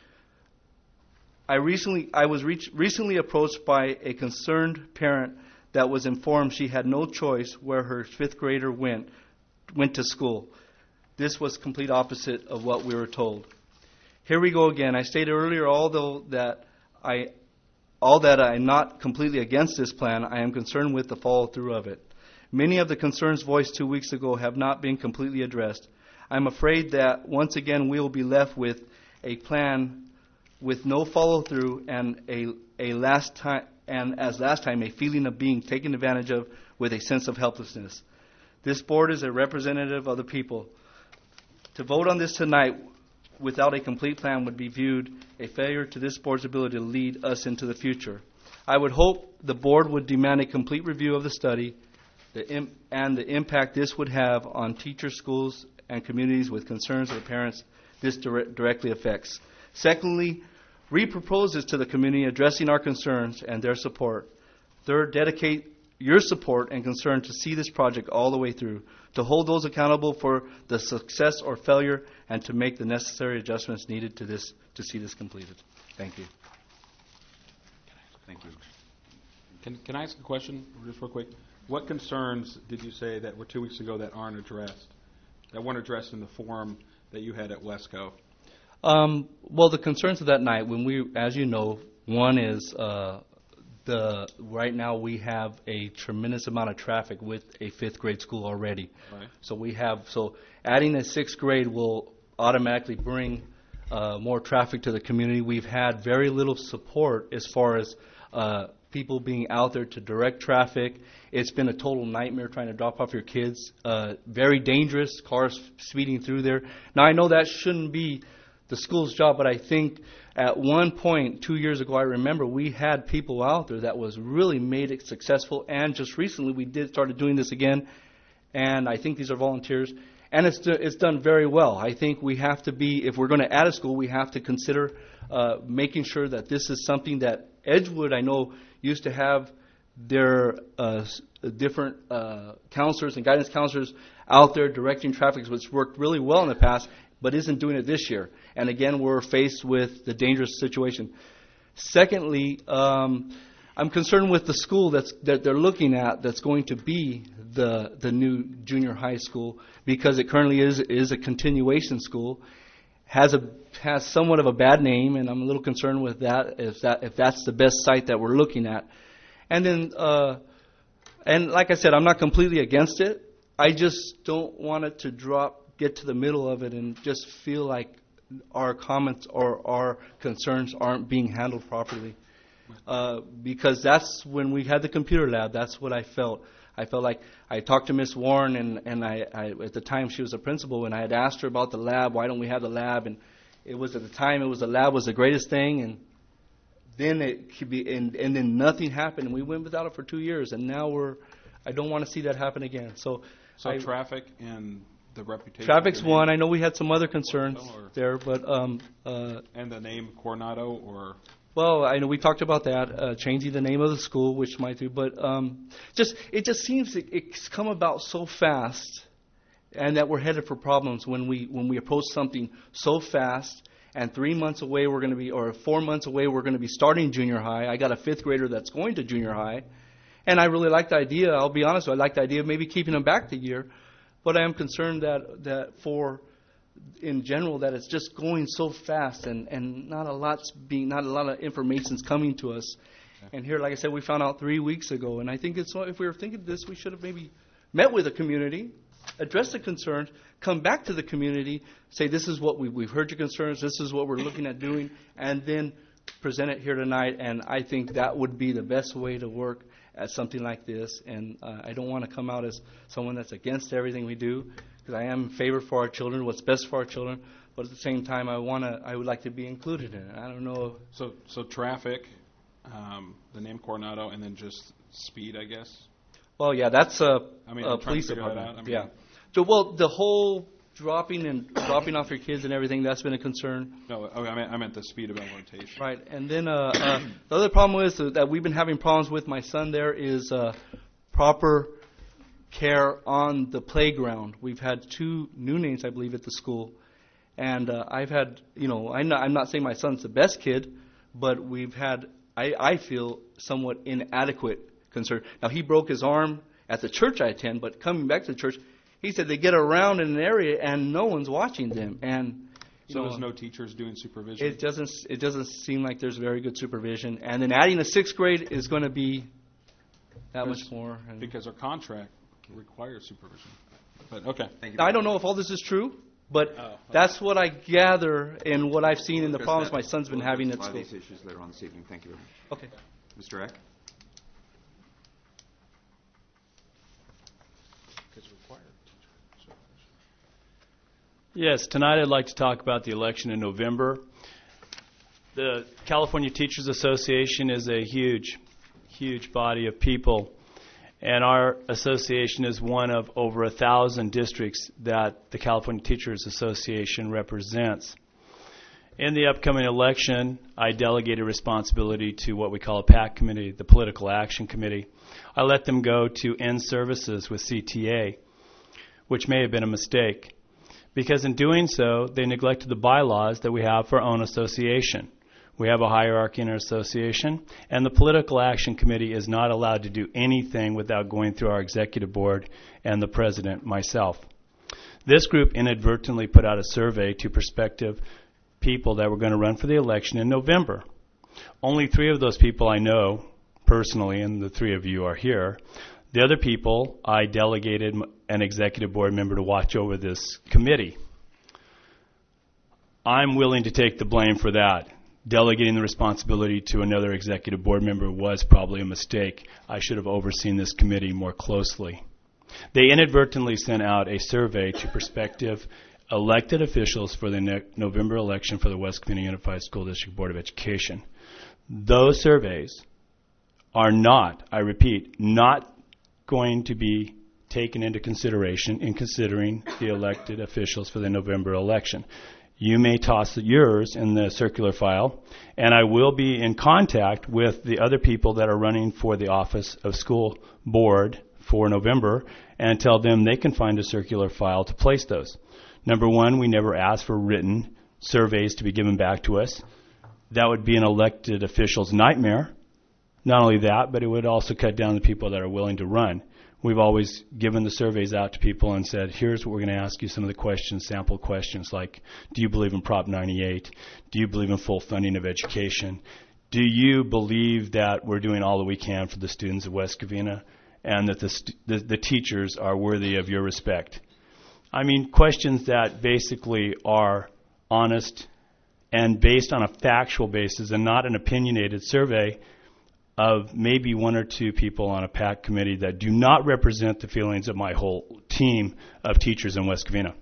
I recently, I was reach, recently approached by a concerned parent that was informed she had no choice where her fifth grader went went to school. This was complete opposite of what we were told. Here we go again. I stated earlier, although that I, all that I'm not completely against this plan, I am concerned with the follow through of it. Many of the concerns voiced two weeks ago have not been completely addressed. I'm afraid that once again we will be left with a plan with no follow through and a a last time and as last time a feeling of being taken advantage of with a sense of helplessness. This board is a representative of the people. To vote on this tonight without a complete plan would be viewed a failure to this board's ability to lead us into the future. I would hope the board would demand a complete review of the study the im- and the impact this would have on teachers, schools, and communities with concerns of the parents this dire- directly affects. Secondly, read proposals to the community addressing our concerns and their support. Third, dedicate your support and concern to see this project all the way through, to hold those accountable for the success or failure, and to make the necessary adjustments needed to this to see this completed. Thank you. Thank you. Can, can I ask a question just real quick? What concerns did you say that were two weeks ago that aren't addressed, that weren't addressed in the forum that you had at Wesco? Um, well, the concerns of that night, when we, as you know, one is uh, the right now we have a tremendous amount of traffic with a fifth grade school already. Right. So we have so adding a sixth grade will automatically bring uh, more traffic to the community. We've had very little support as far as uh, people being out there to direct traffic. It's been a total nightmare trying to drop off your kids. Uh, very dangerous, cars speeding through there. Now I know that shouldn't be the school's job, but I think at one point two years ago, I remember we had people out there that was really made it successful, and just recently we did started doing this again, and I think these are volunteers, and it's do, it's done very well. I think we have to be, if we're going to add a school, we have to consider uh, making sure that this is something that Edgewood, I know, used to have their uh, different uh, counselors and guidance counselors out there directing traffic, which worked really well in the past, but isn't doing it this year. And again, we're faced with the dangerous situation. Secondly, um, I'm concerned with the school that's, that they're looking at that's going to be the the new junior high school, because it currently is is a continuation school, has a has somewhat of a bad name, and I'm a little concerned with that if that if that's the best site that we're looking at. And then, uh, and like I said, I'm not completely against it. I just don't want it to drop. Get to the middle of it and just feel like our comments or our concerns aren't being handled properly. Uh, because that's when we had the computer lab, that's what I felt. I felt like I talked to Miss Warren, and, and I, I, at the time she was a principal, and I had asked her about the lab, why don't we have the lab? And it was at the time, it was the lab was the greatest thing, and then it could be, and, and then nothing happened, and we went without it for two years, and now we're, I don't want to see that happen again. So, so I, traffic and the reputation. Traffic's one. I know we had some other concerns there, but um, uh, and the name Coronado, or well, I know we talked about that, uh, changing the name of the school, which might do, but um, just it just seems it, it's come about so fast, and that we're headed for problems when we when we approach something so fast. And three months away we're going to be, or four months away we're going to be starting junior high. I got a fifth grader that's going to junior high, and I really like the idea. I'll be honest, I like the idea of maybe keeping them back the year. But I am concerned that, that for, in general, that it's just going so fast, and, and not a lot's being, not a lot of information's coming to us. Okay. And here, like I said, we found out three weeks ago, and I think it's if we were thinking of this, we should have maybe met with the community, addressed the concerns, come back to the community, say this is what we, we've heard your concerns, this is what we're looking at doing, and then present it here tonight. And I think that would be the best way to work at something like this, and uh, I don't want to come out as someone that's against everything we do, because I am in favor for our children, what's best for our children, but at the same time, I want to, I would like to be included in it. I don't know. So, so traffic, um, the name Coronado, and then just speed, I guess. Well, yeah, that's a, I mean, a police to department. I mean, yeah. So, well, the whole dropping and dropping off your kids and everything, that's been a concern. No, okay, I meant, I meant the speed of implementation. Right, and then uh, uh, the other problem is that we've been having problems with my son there is uh, proper care on the playground. We've had two new names, I believe, at the school, and uh, I've had, you know, I'm not, I'm not saying my son's the best kid, but we've had, I, I feel, somewhat inadequate concern. Now, he broke his arm at the church I attend, but coming back to the church, he said they get around in an area and no one's watching them. And so know, there's no teachers doing supervision? It doesn't it doesn't seem like there's very good supervision. And then adding a sixth grade is going to be that much more. And because our contract requires supervision. But okay. Thank you. Now, I don't know if all this is true, but oh, okay. that's what I gather and what I've seen in the Because problems that- my son's been we'll having at justify school. these issues later on this evening. Thank you very much. Okay. Mister Eck? Yes, tonight I'd like to talk about the election in November. The California Teachers Association is a huge, huge body of people, And our association is one of over a thousand districts that the California Teachers Association represents. In the upcoming election, I delegated responsibility to what we call a PAC committee, the Political Action Committee. I let them go to end services with C T A, which may have been a mistake, because in doing so, they neglected the bylaws that we have for our own association. We have a hierarchy in our association, and the Political Action Committee is not allowed to do anything without going through our executive board and the president, myself. This group inadvertently put out a survey to prospective people that were going to run for the election in November. Only three of those people I know personally, and the three of you are here. The other people, I delegated an executive board member to watch over this committee. I'm willing to take the blame for that. Delegating the responsibility to another executive board member was probably a mistake. I should have overseen this committee more closely. They inadvertently sent out a survey to prospective elected officials for the ne- November election for the West Covina Unified School District Board of Education. Those surveys are not, I repeat, not going to be taken into consideration in considering the elected officials for the November election. You may toss yours in the circular file, and I will be in contact with the other people that are running for the office of school board for November and tell them they can find a circular file to place those. Number one, we never asked for written surveys to be given back to us. That would be an elected official's nightmare. Not only that, but it would also cut down the people that are willing to run. We've always given the surveys out to people and said, here's what we're going to ask you, some of the questions, sample questions like, do you believe in Prop ninety-eight? Do you believe in full funding of education? Do you believe that we're doing all that we can for the students of West Covina and that the, st- the, the teachers are worthy of your respect? I mean, questions that basically are honest and based on a factual basis and not an opinionated survey of maybe one or two people on a PAC committee that do not represent the feelings of my whole team of teachers in West Covina.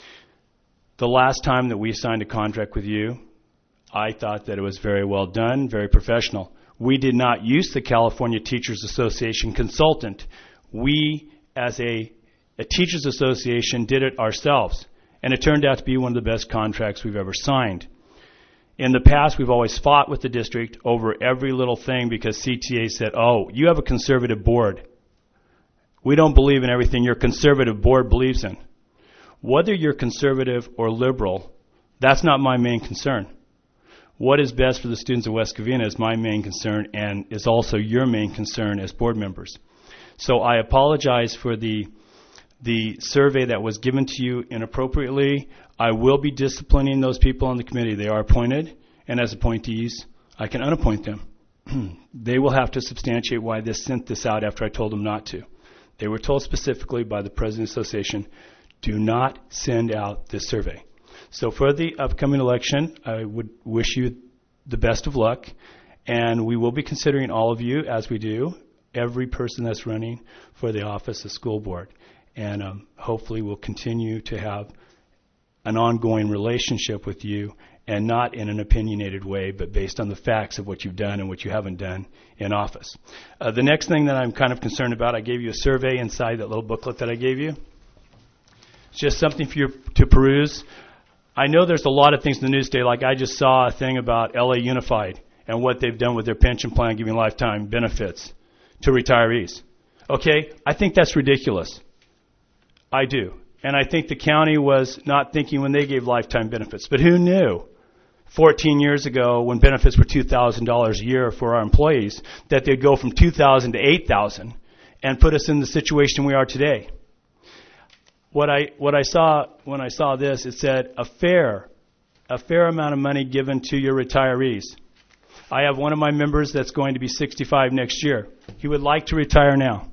The last time that we signed a contract with you, I thought that it was very well done, very professional. We did not use the California Teachers Association consultant. We, as a, a teachers association, did it ourselves, and it turned out to be one of the best contracts we've ever signed. In the past, we've always fought with the district over every little thing because C T A said, oh, you have a conservative board. We don't believe in everything your conservative board believes in. Whether you're conservative or liberal, that's not my main concern. What is best for the students of West Covina is my main concern and is also your main concern as board members. So I apologize for the the survey that was given to you inappropriately. I will be disciplining those people on the committee. They are appointed, and as appointees, I can unappoint them. They will have to substantiate why they sent this out after I told them not to. They were told specifically by the President of the Association, do not send out this survey. So for the upcoming election, I would wish you the best of luck, and we will be considering all of you, as we do, every person that's running for the office of school board. And um, hopefully we'll continue to have an ongoing relationship with you, and not in an opinionated way, but based on the facts of what you've done and what you haven't done in office. Uh, the next thing that I'm kind of concerned about, I gave you a survey inside that little booklet that I gave you. It's just something for you to peruse. I know there's a lot of things in the news today, like I just saw a thing about L A Unified and what they've done with their pension plan, giving lifetime benefits to retirees. Okay, I think that's ridiculous. I do. And I think the county was not thinking when they gave lifetime benefits. But who knew fourteen years ago when benefits were two thousand dollars a year for our employees that they'd go from two thousand dollars to eight thousand dollars and put us in the situation we are today? What I what I saw when I saw this, it said a fair, a fair amount of money given to your retirees. I have one of my members that's going to be sixty-five next year. He would like to retire now.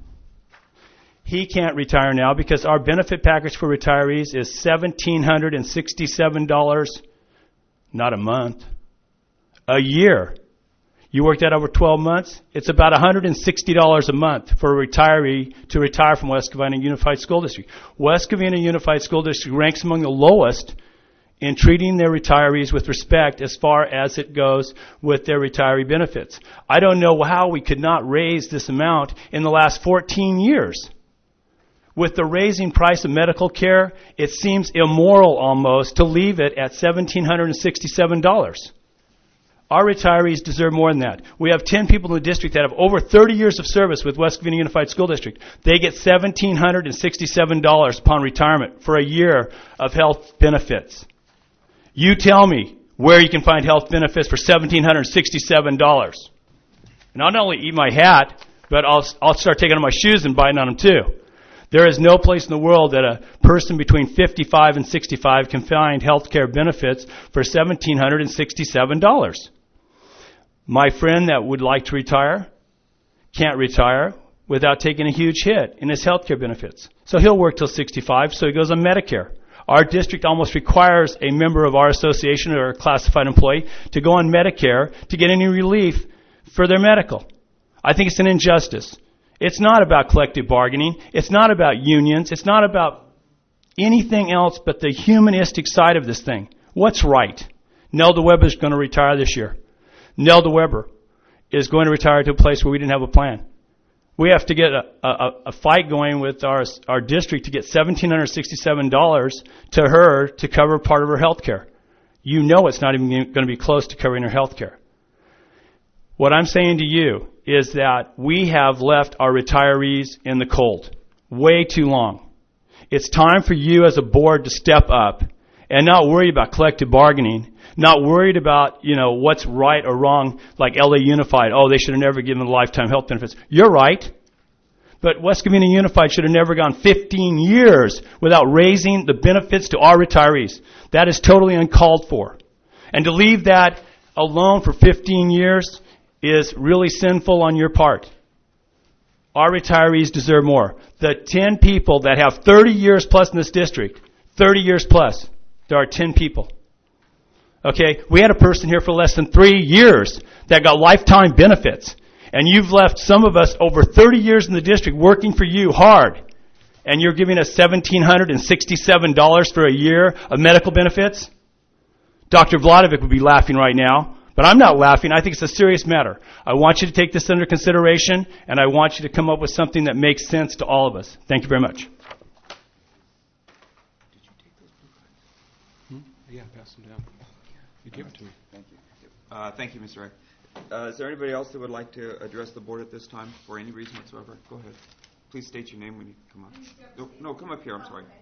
He can't retire now because our benefit package for retirees is one thousand seven hundred sixty-seven dollars, not a month, a year. You work that over twelve months, it's about one hundred sixty dollars a month for a retiree to retire from West Covina Unified School District. West Covina Unified School District ranks among the lowest in treating their retirees with respect as far as it goes with their retiree benefits. I don't know how we could not raise this amount in the last fourteen years. With the raising price of medical care, it seems immoral almost to leave it at one thousand seven hundred sixty-seven dollars. Our retirees deserve more than that. We have ten people in the district that have over thirty years of service with West Covina Unified School District. They get one thousand seven hundred sixty-seven dollars upon retirement for a year of health benefits. You tell me where you can find health benefits for one thousand seven hundred sixty-seven dollars. And I'll not only eat my hat, but I'll, I'll start taking off my shoes and biting on them too. There is no place in the world that a person between fifty-five and sixty-five can find health care benefits for one thousand seven hundred sixty-seven dollars. My friend that would like to retire can't retire without taking a huge hit in his health care benefits. So he'll work till sixty-five, so he goes on Medicare. Our district almost requires a member of our association or a classified employee to go on Medicare to get any relief for their medical. I think it's an injustice. It's not about collective bargaining. It's not about unions. It's not about anything else but the humanistic side of this thing. What's right? Nelda Weber is going to retire this year. Nelda Weber is going to retire to a place where we didn't have a plan. We have to get a, a, a fight going with our our district to get one thousand seven hundred sixty-seven dollars to her to cover part of her health care. You know it's not even going to be close to covering her health care. What I'm saying to you is that we have left our retirees in the cold way too long. It's time for you as a board to step up and not worry about collective bargaining, not worried about, you know, what's right or wrong, like L A Unified. Oh, they should have never given lifetime health benefits. You're right. But West Covina Unified should have never gone fifteen years without raising the benefits to our retirees. That is totally uncalled for. And to leave that alone for fifteen years is really sinful on your part. Our retirees deserve more. The ten people that have thirty years plus in this district, thirty years plus, there are ten people. Okay, we had a person here for less than three years that got lifetime benefits. And you've left some of us over thirty years in the district working for you hard. And you're giving us one thousand seven hundred sixty-seven dollars for a year of medical benefits? Doctor Vladovic would be laughing right now. But I'm not laughing. I think it's a serious matter. I want you to take this under consideration, and I want you to come up with something that makes sense to all of us. Thank you very much. Hmm? Yeah, pass them down. You give it to me. Thank you. Uh, thank you, Mister Wright. Uh, is there anybody else that would like to address the board at this time for any reason whatsoever? Go ahead. Please state your name when you come up. No, no, come up here. I'm sorry.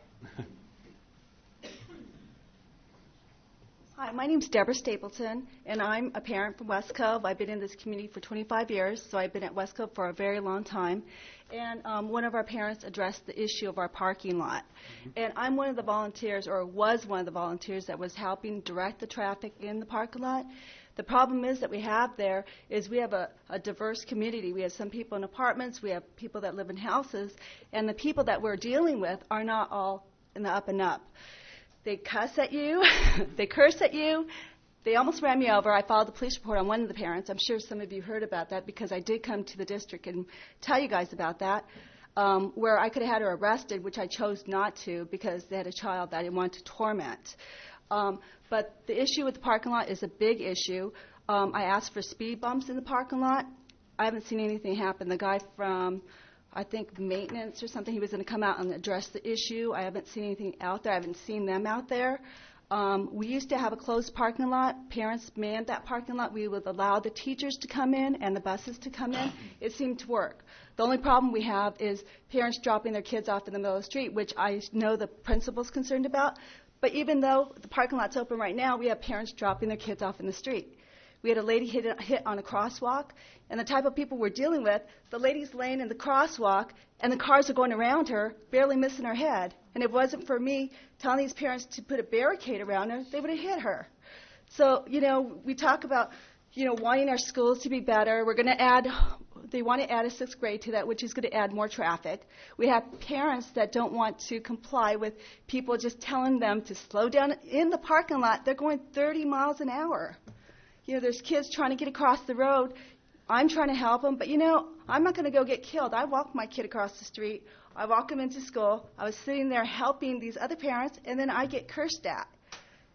Hi, my name's Deborah Stapleton, and I'm a parent from West Cove. I've been in this community for twenty-five years, so I've been at West Cove for a very long time. And um, one of our parents addressed the issue of our parking lot. Mm-hmm. And I'm one of the volunteers, or was one of the volunteers, that was helping direct the traffic in the parking lot. The problem is that we have there is we have a, a diverse community. We have some people in apartments, we have people that live in houses, and the people that we're dealing with are not all in the up and up. They cuss at you, they curse at you. They almost ran me over. I filed a police report on one of the parents. I'm sure some of you heard about that because I did come to the district and tell you guys about that, um, where I could have had her arrested, which I chose not to because they had a child that I didn't want to torment. Um, but the issue with the parking lot is a big issue. Um, I asked for speed bumps in the parking lot. I haven't seen anything happen. The guy from, I think, maintenance or something, he was going to come out and address the issue. I haven't seen anything out there. I haven't seen them out there. Um, we used to have a closed parking lot. Parents manned that parking lot. We would allow the teachers to come in and the buses to come in. It seemed to work. The only problem we have is parents dropping their kids off in the middle of the street, which I know the principal's concerned about. But even though the parking lot's open right now, we have parents dropping their kids off in the street. We had a lady hit, hit on a crosswalk, and the type of people we're dealing with, the lady's laying in the crosswalk, and the cars are going around her, barely missing her head. And if it wasn't for me telling these parents to put a barricade around her, they would have hit her. So, you know, we talk about, you know, wanting our schools to be better. We're going to add, they want to add a sixth grade to that, which is going to add more traffic. We have parents that don't want to comply with people just telling them to slow down in the parking lot. They're going thirty miles an hour. You know, there's kids trying to get across the road. I'm trying to help them, but, you know, I'm not going to go get killed. I walked my kid across the street. I walk him into school. I was sitting there helping these other parents, and then I get cursed at.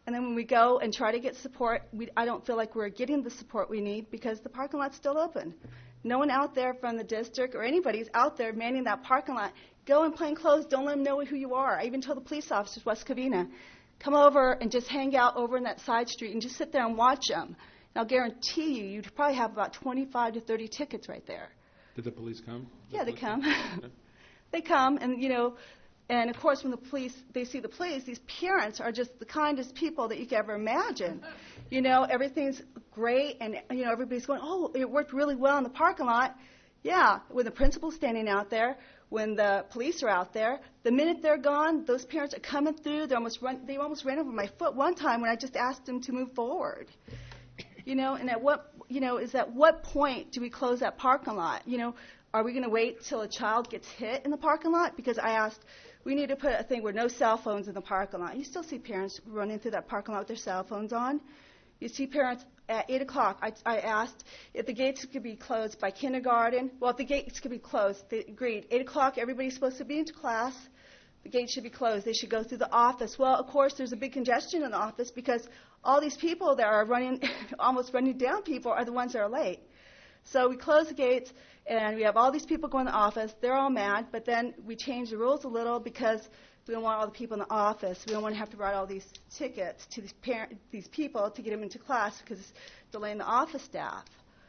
And then when we go and try to get support, we, I don't feel like we're getting the support we need because the parking lot's still open. No one out there from the district or anybody's out there manning that parking lot. Go in plain clothes. Don't let them know who you are. I even told the police officers, West Covina, come over and just hang out over in that side street and just sit there and watch them. And I'll guarantee you, you'd probably have about twenty-five to thirty tickets right there. Did the police come? Yeah, they come. They come, and, you know, and, of course, when the police, they see the police, these parents are just the kindest people that you could ever imagine. You know, everything's great, and, you know, everybody's going, oh, it worked really well in the parking lot. Yeah, when the principal's standing out there, when the police are out there, the minute they're gone, those parents are coming through. They almost run, they almost ran over my foot one time when I just asked them to move forward. You know, and at what, you know, is at what point do we close that parking lot? You know, are we going to wait till a child gets hit in the parking lot? Because I asked, we need to put a thing where no cell phones in the parking lot. You still see parents running through that parking lot with their cell phones on. You see parents at eight o'clock. I, I asked if the gates could be closed by kindergarten. Well, if the gates could be closed, they agreed. eight o'clock, everybody's supposed to be into class. The gates should be closed. They should go through the office. Well, of course, there's a big congestion in the office because all these people that are running, almost running down people are the ones that are late. So we close the gates, and we have all these people going to the office. They're all mad, but then we change the rules a little because we don't want all the people in the office. We don't want to have to write all these tickets to these, parent, these people to get them into class because it's delaying the office staff.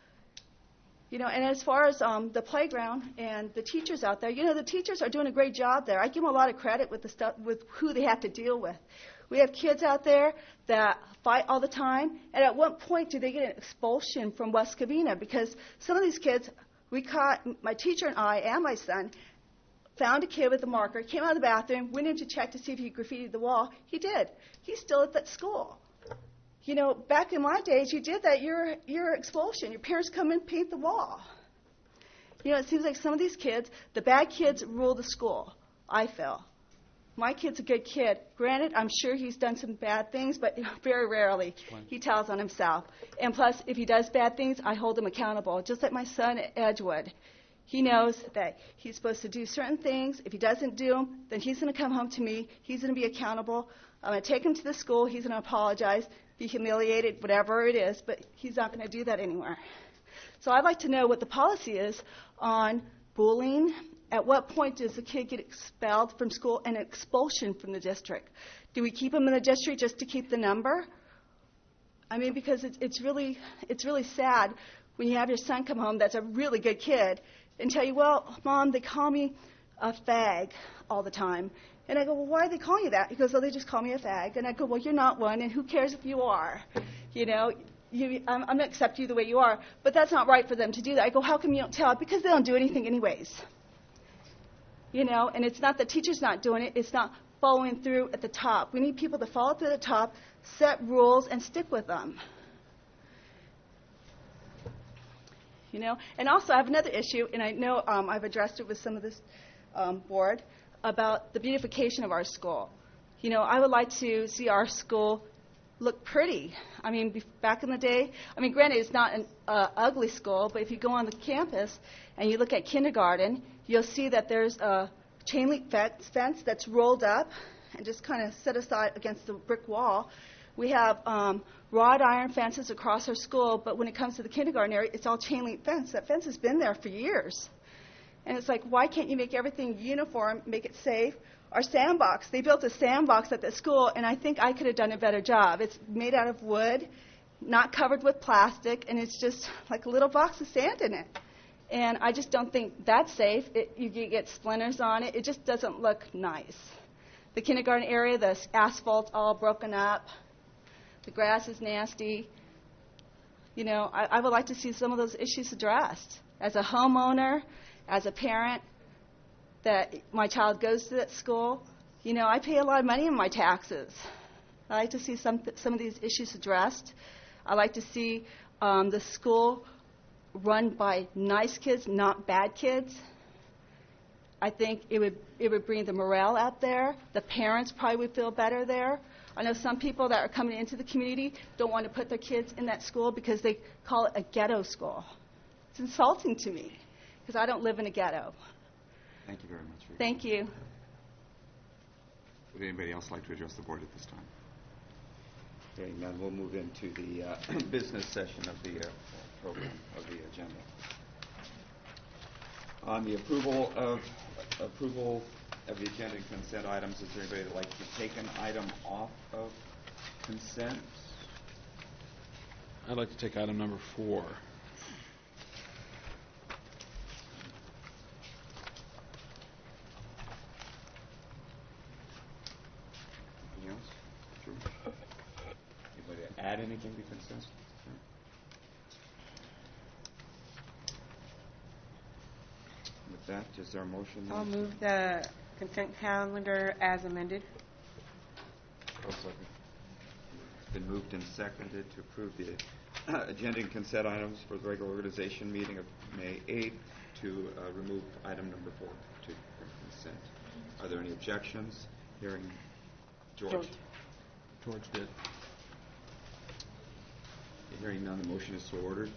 You know, and as far as um, the playground and the teachers out there, you know, the teachers are doing a great job there. I give them a lot of credit with the stuff, with who they have to deal with. We have kids out there that fight all the time, and at what point do they get an expulsion from West Covina? Because some of these kids, we caught, my teacher and I and my son, found a kid with a marker, came out of the bathroom, went in to check to see if he graffitied the wall. He did. He's still at that school. You know, back in my days, you did that, you're, you're expulsion. Your parents come and paint the wall. You know, it seems like some of these kids, the bad kids rule the school, I feel. My kid's a good kid. Granted, I'm sure he's done some bad things, but very rarely he tells on himself. And plus, if he does bad things, I hold him accountable. Just like my son, Edgewood. He knows that he's supposed to do certain things. If he doesn't do them, then he's going to come home to me. He's going to be accountable. I'm going to take him to the school. He's going to apologize, be humiliated, whatever it is, but he's not going to do that anymore. So I'd like to know what the policy is on bullying. At what point does the kid get expelled from school and expulsion from the district? Do we keep him in the district just to keep the number? I mean, because it's, it's really it's really sad when you have your son come home that's a really good kid and tell you, well, Mom, they call me a fag all the time. And I go, well, why do they call you that? He goes, oh, they just call me a fag. And I go, well, you're not one, and who cares if you are? You know, you, I'm, I'm going to accept you the way you are. But that's not right for them to do that. I go, how come you don't tell? Because they don't do anything anyways. You know, and it's not the teacher's not doing it. It's not following through at the top. We need people to follow through at the top, set rules, and stick with them. You know, and also I have another issue, and I know um, I've addressed it with some of this um, board, about the beautification of our school. You know, I would like to see our school look pretty. I mean, be- back in the day, I mean, granted, it's not an uh, ugly school, but if you go on the campus and you look at kindergarten, you'll see that there's a chain link fence that's rolled up and just kind of set aside against the brick wall. We have um, wrought iron fences across our school, but when it comes to the kindergarten area, it's all chain link fence. That fence has been there for years. And it's like, why can't you make everything uniform, make it safe? Our sandbox, they built a sandbox at the school, and I think I could have done a better job. It's made out of wood, not covered with plastic, and it's just like a little box of sand in it. And I just don't think that's safe. It, you get splinters on it. It just doesn't look nice. The kindergarten area, the asphalt's all broken up. The grass is nasty. You know, I, I would like to see some of those issues addressed. As a homeowner, as a parent, that my child goes to that school, you know, I pay a lot of money in my taxes. I like to see some some of these issues addressed. I like to see um, the school run by nice kids, not bad kids. I think it would it would bring the morale out there. The parents probably would feel better there. I know some people that are coming into the community don't want to put their kids in that school because they call it a ghetto school. It's insulting to me because I don't live in a ghetto. Thank you very much. For Thank you. Would anybody else like to address the board at this time? Hearing none, we'll move into the uh, business session of the uh, program, of the agenda. On the approval of approval of the agenda and consent items, is there anybody that would like to take an item off of consent? I'd like to take item number four. Anything else? Sure. Anybody add anything to consent? Sure. With that, is there a motion? I'll move the consent calendar as amended. I'll second. It's been moved and seconded to approve the uh, agenda and consent items for the regular organization meeting of May eighth to uh, remove item number four to from consent. Are there any objections? Hearing George. George, George did. Hearing none, the motion is so ordered.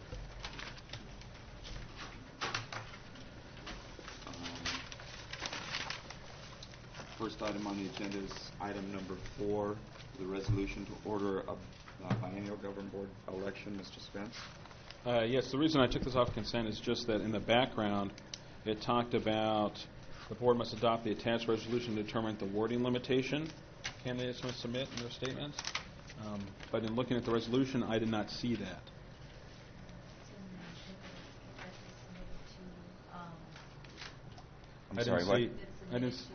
First item on the agenda is item number four, the resolution to order a uh, biennial government board election. Mister Spence? Uh, yes, the reason I took this off consent is just that in the background it talked about the board must adopt the attached resolution to determine the wording limitation candidates must submit in their statements. Um, but in looking at the resolution, I did not see that. I'm I sorry, didn't what? see. I didn't. S-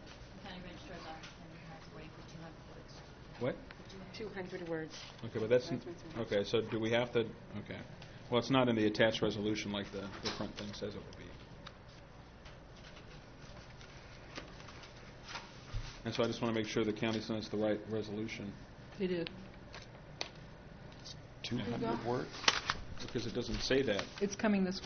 What? two hundred words. Okay, but that's okay. So do we have to? Okay. Well, it's not in the attached resolution like the, the front thing says it would be. And so I just want to make sure the county sent us the right resolution. They did. two hundred words? Because it doesn't say that. It's coming this way.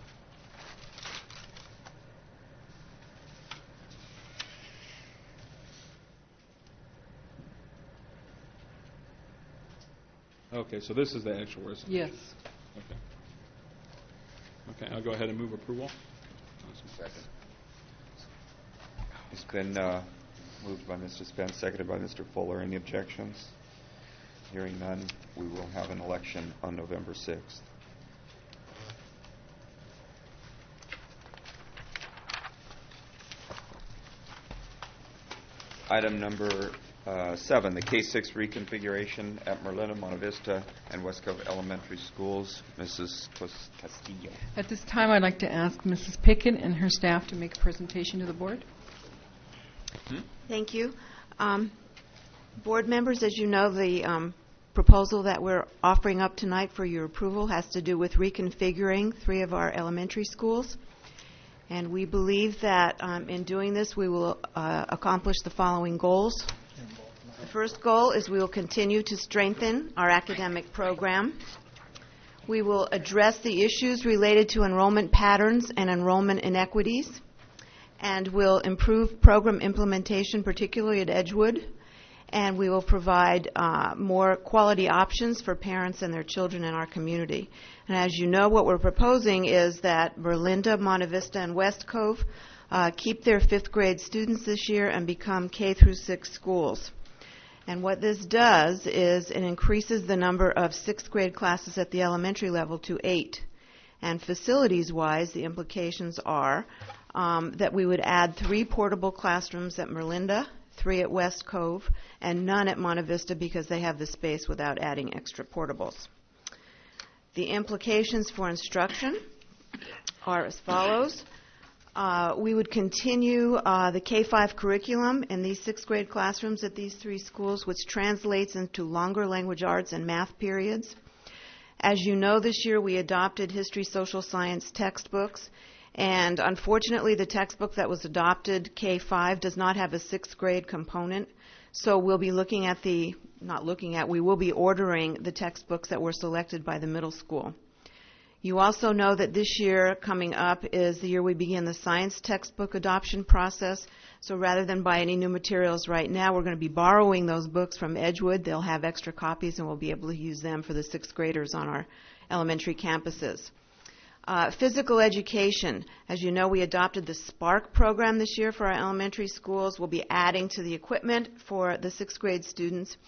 Okay, so this is the actual resolution. Yes. Okay. Okay, I'll go ahead and move approval. Second. It's been uh, moved by Mister Spence, seconded by Mister Fuller. Any objections? Hearing none, we will have an election on November sixth. Item number uh, seven, the K six reconfiguration at Merlinda, Monte Vista, and West Cove Elementary Schools. Missus Castillo. At this time, I'd like to ask Missus Pickett and her staff to make a presentation to the board. Hmm? Thank you. Um, board members, as you know, the um, proposal that we're offering up tonight for your approval has to do with reconfiguring three of our elementary schools. And we believe that um, in doing this, we will uh, accomplish the following goals. The first goal is we will continue to strengthen our academic program. We will address the issues related to enrollment patterns and enrollment inequities, and will improve program implementation, particularly at Edgewood, and we will provide uh, more quality options for parents and their children in our community. And as you know, what we're proposing is that Merlinda, Monte Vista, and West Cove uh, keep their fifth grade students this year and become K through six schools. And what this does is it increases the number of sixth grade classes at the elementary level to eight. And facilities-wise, the implications are um, that we would add three portable classrooms at Merlinda, three at West Cove, and none at Monte Vista because they have the space without adding extra portables. The implications for instruction are as follows. Uh, we would continue uh, the K five curriculum in these sixth grade classrooms at these three schools, which translates into longer language arts and math periods. As you know, this year we adopted history, social science textbooks, and unfortunately the textbook that was adopted, K five, does not have a sixth grade component. So we'll be looking at the, not looking at, we will be ordering the textbooks that were selected by the middle school. You also know that this year coming up is the year we begin the science textbook adoption process. So rather than buy any new materials right now, we're going to be borrowing those books from Edgewood. They'll have extra copies and we'll be able to use them for the sixth graders on our elementary campuses. Uh, physical education. As you know, we adopted the SPARK program this year for our elementary schools. We'll be adding to the equipment for the sixth grade students.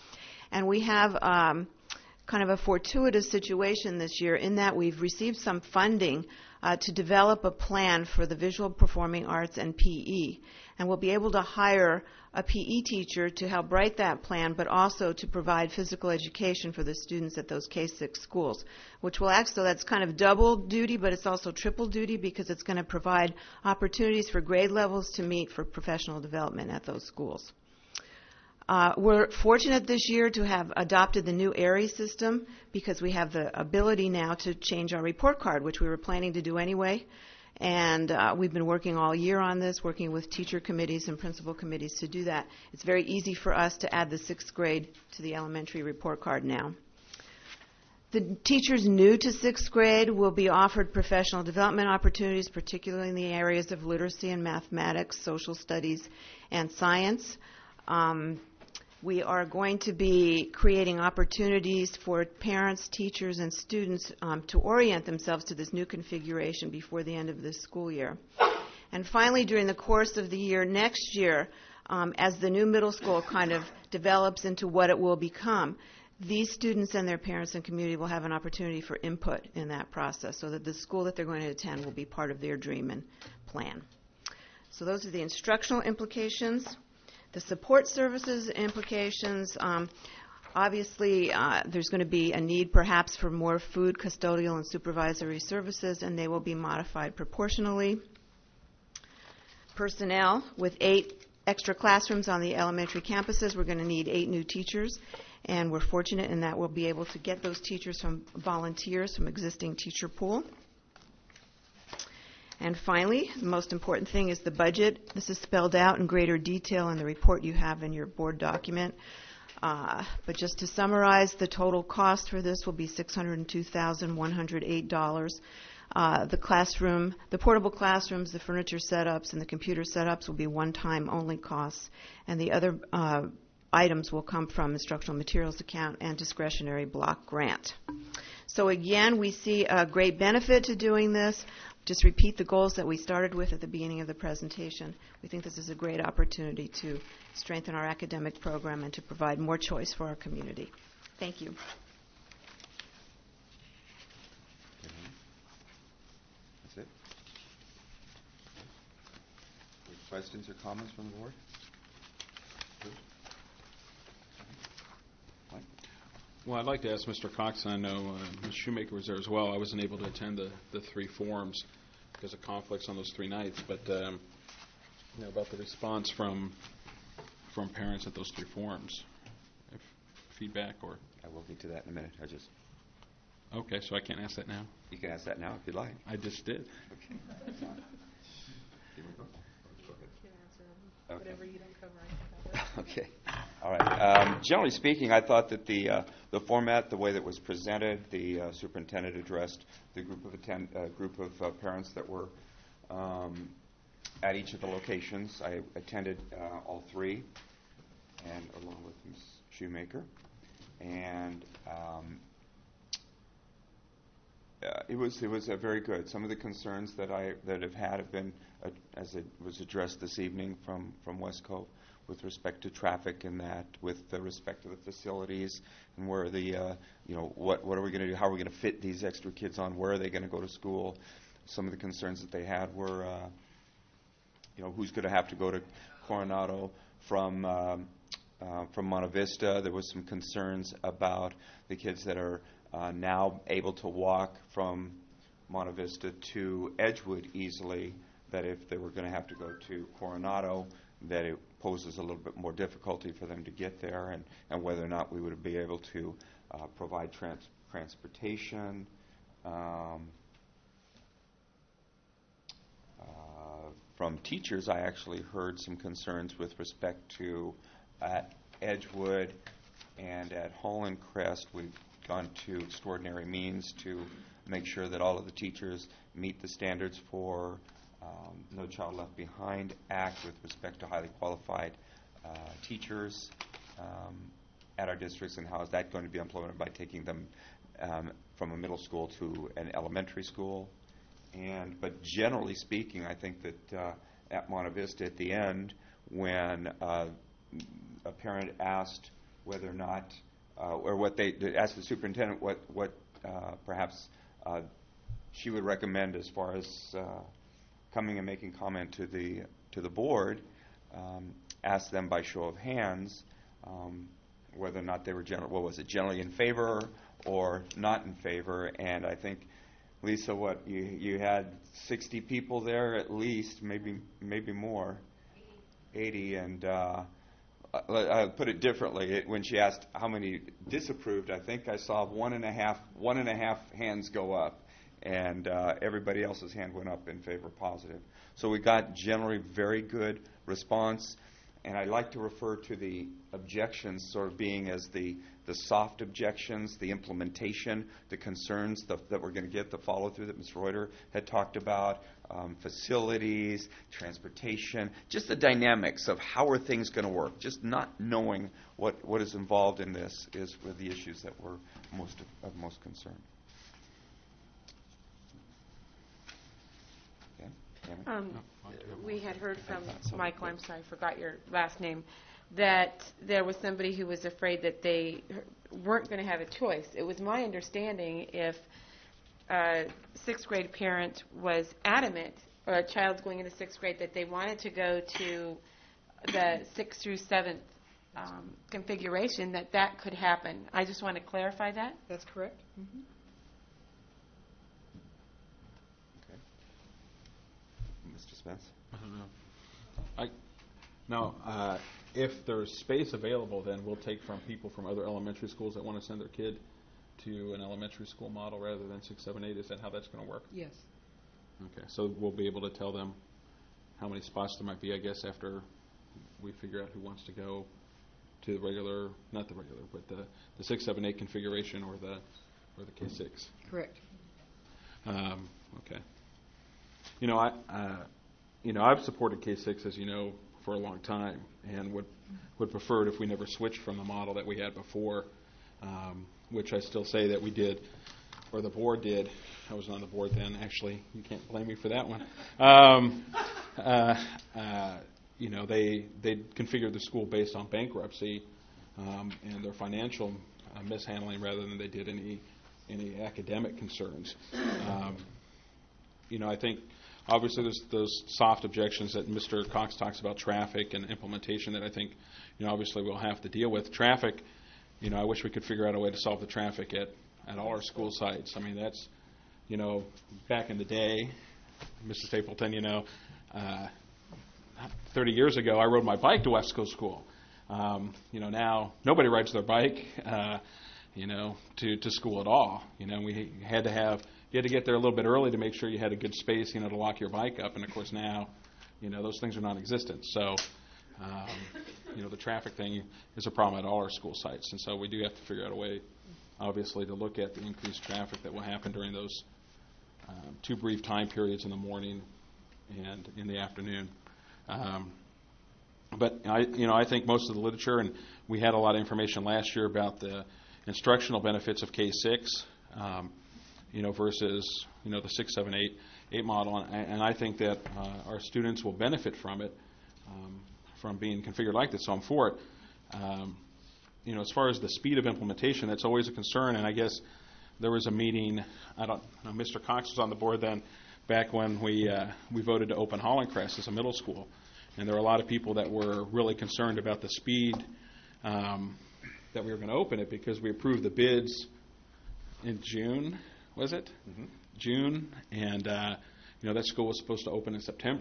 And we have um, kind of a fortuitous situation this year in that we've received some funding uh, to develop a plan for the visual performing arts and P E. And we'll be able to hire a P E teacher to help write that plan, but also to provide physical education for the students at those K six schools, which will actually, so that's kind of double duty, but it's also triple duty because it's going to provide opportunities for grade levels to meet for professional development at those schools. Uh, we're fortunate this year to have adopted the new ARIES system because we have the ability now to change our report card, which we were planning to do anyway. And uh, we've been working all year on this, working with teacher committees and principal committees to do that. It's very easy for us to add the sixth grade to the elementary report card now. The teachers new to sixth grade will be offered professional development opportunities, particularly in the areas of literacy and mathematics, social studies, and science. Um, We are going to be creating opportunities for parents, teachers, and students um, to orient themselves to this new configuration before the end of this school year. And finally, during the course of the year next year, um, as the new middle school kind of develops into what it will become, these students and their parents and community will have an opportunity for input in that process so that the school that they're going to attend will be part of their dream and plan. So those are the instructional implications. The support services implications, um, obviously uh, there's going to be a need perhaps for more food, custodial, and supervisory services, and they will be modified proportionally. Personnel, with eight extra classrooms on the elementary campuses, we're going to need eight new teachers, and we're fortunate in that we'll be able to get those teachers from volunteers from existing teacher pool. And finally, the most important thing is the budget. This is spelled out in greater detail in the report you have in your board document. Uh, but just to summarize, the total cost for this will be six hundred two thousand one hundred eight dollars. Uh, the classroom, the portable classrooms, the furniture setups, and the computer setups will be one-time only costs. And the other uh, items will come from instructional materials account and discretionary block grant. So again, we see a great benefit to doing this. Just repeat the goals that we started with at the beginning of the presentation. We think this is a great opportunity to strengthen our academic program and to provide more choice for our community. Thank you. That's it. Any questions or comments from the board? Well, I'd like to ask Mister Cox, I know uh, Miz Shoemaker was there as well. I wasn't able to attend the, the three forums because of conflicts on those three nights, but um, you know, about the response from from parents at those three forums. If feedback or... I will get to that in a minute. I just... Okay, so I can't ask that now? You can ask that now if you'd like. I just did. Okay. Whatever you don't cover, I can cover. Okay. All right. Um, generally speaking, I thought that the uh, the format, the way that was presented, the uh, superintendent addressed the group of attend, uh, group of uh, parents that were um, at each of the locations. I attended uh, all three, and along with Miz Shoemaker, and um, uh, it was it was uh, very good. Some of the concerns that I that have had have been, uh, as it was addressed this evening from from West Cove, with respect to traffic and that, with uh, respect to the facilities and where the, uh, you know, what what are we going to do? How are we going to fit these extra kids on? Where are they going to go to school? Some of the concerns that they had were, uh, you know, who's going to have to go to Coronado from um, uh, from Monte Vista. There was some concerns about the kids that are uh, now able to walk from Monte Vista to Edgewood easily, that if they were going to have to go to Coronado, that it poses a little bit more difficulty for them to get there, and, and whether or not we would be able to uh, provide trans- transportation. Um, uh, from teachers, I actually heard some concerns with respect to at Edgewood and at Holland Crest. We've gone to extraordinary means to make sure that all of the teachers meet the standards for Um, No Child Left Behind Act with respect to highly qualified uh, teachers um, at our districts, and how is that going to be implemented by taking them um, from a middle school to an elementary school. And but generally speaking, I think that uh, at Monte Vista at the end, when uh, a parent asked whether or not uh, or what they ask the superintendent what what uh, perhaps uh, she would recommend as far as uh, coming and making comment to the to the board. Um, ask them by show of hands um, whether or not they were general. What was it? Generally in favor or not in favor? And I think, Lisa, what you you had sixty people there at least, maybe maybe more, eighty, and uh, I'll put it differently. It, when she asked how many disapproved, I think I saw one and a half one and a half hands go up, and uh, everybody else's hand went up in favor positive. So we got generally very good response. And I like to refer to the objections sort of being as the, the soft objections, the implementation, the concerns the, that we're going to get, the follow-through that Miz Reuter had talked about, um, facilities, transportation, just the dynamics of how are things going to work. Just not knowing what, what is involved in this is were the issues that were most of, of most concern. Okay. Um, we had heard from Michael, I'm sorry, I forgot your last name, that there was somebody who was afraid that they weren't going to have a choice. It was my understanding if a sixth grade parent was adamant, or a child's going into sixth grade, that they wanted to go to the sixth through seventh um, configuration, that that could happen. I just want to clarify that. That's correct. Mm-hmm. Mister Spence? I don't know. I, no, uh, if there's space available, then we'll take from people from other elementary schools that want to send their kid to an elementary school model rather than six, seven, eight. Is that how that's going to work? Yes. Okay, so we'll be able to tell them how many spots there might be, I guess, after we figure out who wants to go to the regular, not the regular, but the, the six, seven, eight configuration or the or the K six. Correct. Um, okay. You know, I, uh, you know, I've supported K six, as you know, for a long time, and would would prefer it if we never switched from the model that we had before, um, which I still say that we did, or the board did. I wasn't on the board then, actually. You can't blame me for that one. Um, uh, uh, you know, they they configured the school based on bankruptcy um, and their financial uh, mishandling rather than they did any any academic concerns. Um, you know, I think. Obviously, there's those soft objections that Mister Cox talks about, traffic and implementation, that I think, you know, obviously we'll have to deal with. Traffic, you know, I wish we could figure out a way to solve the traffic at, at all our school sites. I mean, that's, you know, back in the day, Mister Stapleton, you know, uh, thirty years ago, I rode my bike to Wesco School. Um, you know, now nobody rides their bike, uh, you know, to, to school at all. You know, we had to have... You had to get there a little bit early to make sure you had a good space, you know, to lock your bike up. And, of course, now, you know, those things are non-existent. So, um, you know, the traffic thing is a problem at all our school sites. And so we do have to figure out a way, obviously, to look at the increased traffic that will happen during those um, two brief time periods in the morning and in the afternoon. Um, but, I, you know, I think most of the literature, and we had a lot of information last year about the instructional benefits of K six, um, you know, versus, you know, the six, seven, eight, eight model. And, and I think that uh, our students will benefit from it, um, from being configured like this, so I'm for it. Um, you know, as far as the speed of implementation, that's always a concern, and I guess there was a meeting, I don't know, Mister Cox was on the board then, back when we uh, we voted to open Hollencrest as a middle school, and there were a lot of people that were really concerned about the speed um, that we were going to open it, because we approved the bids in June, was it? Mm-hmm. June, and uh, you know, that school was supposed to open in September,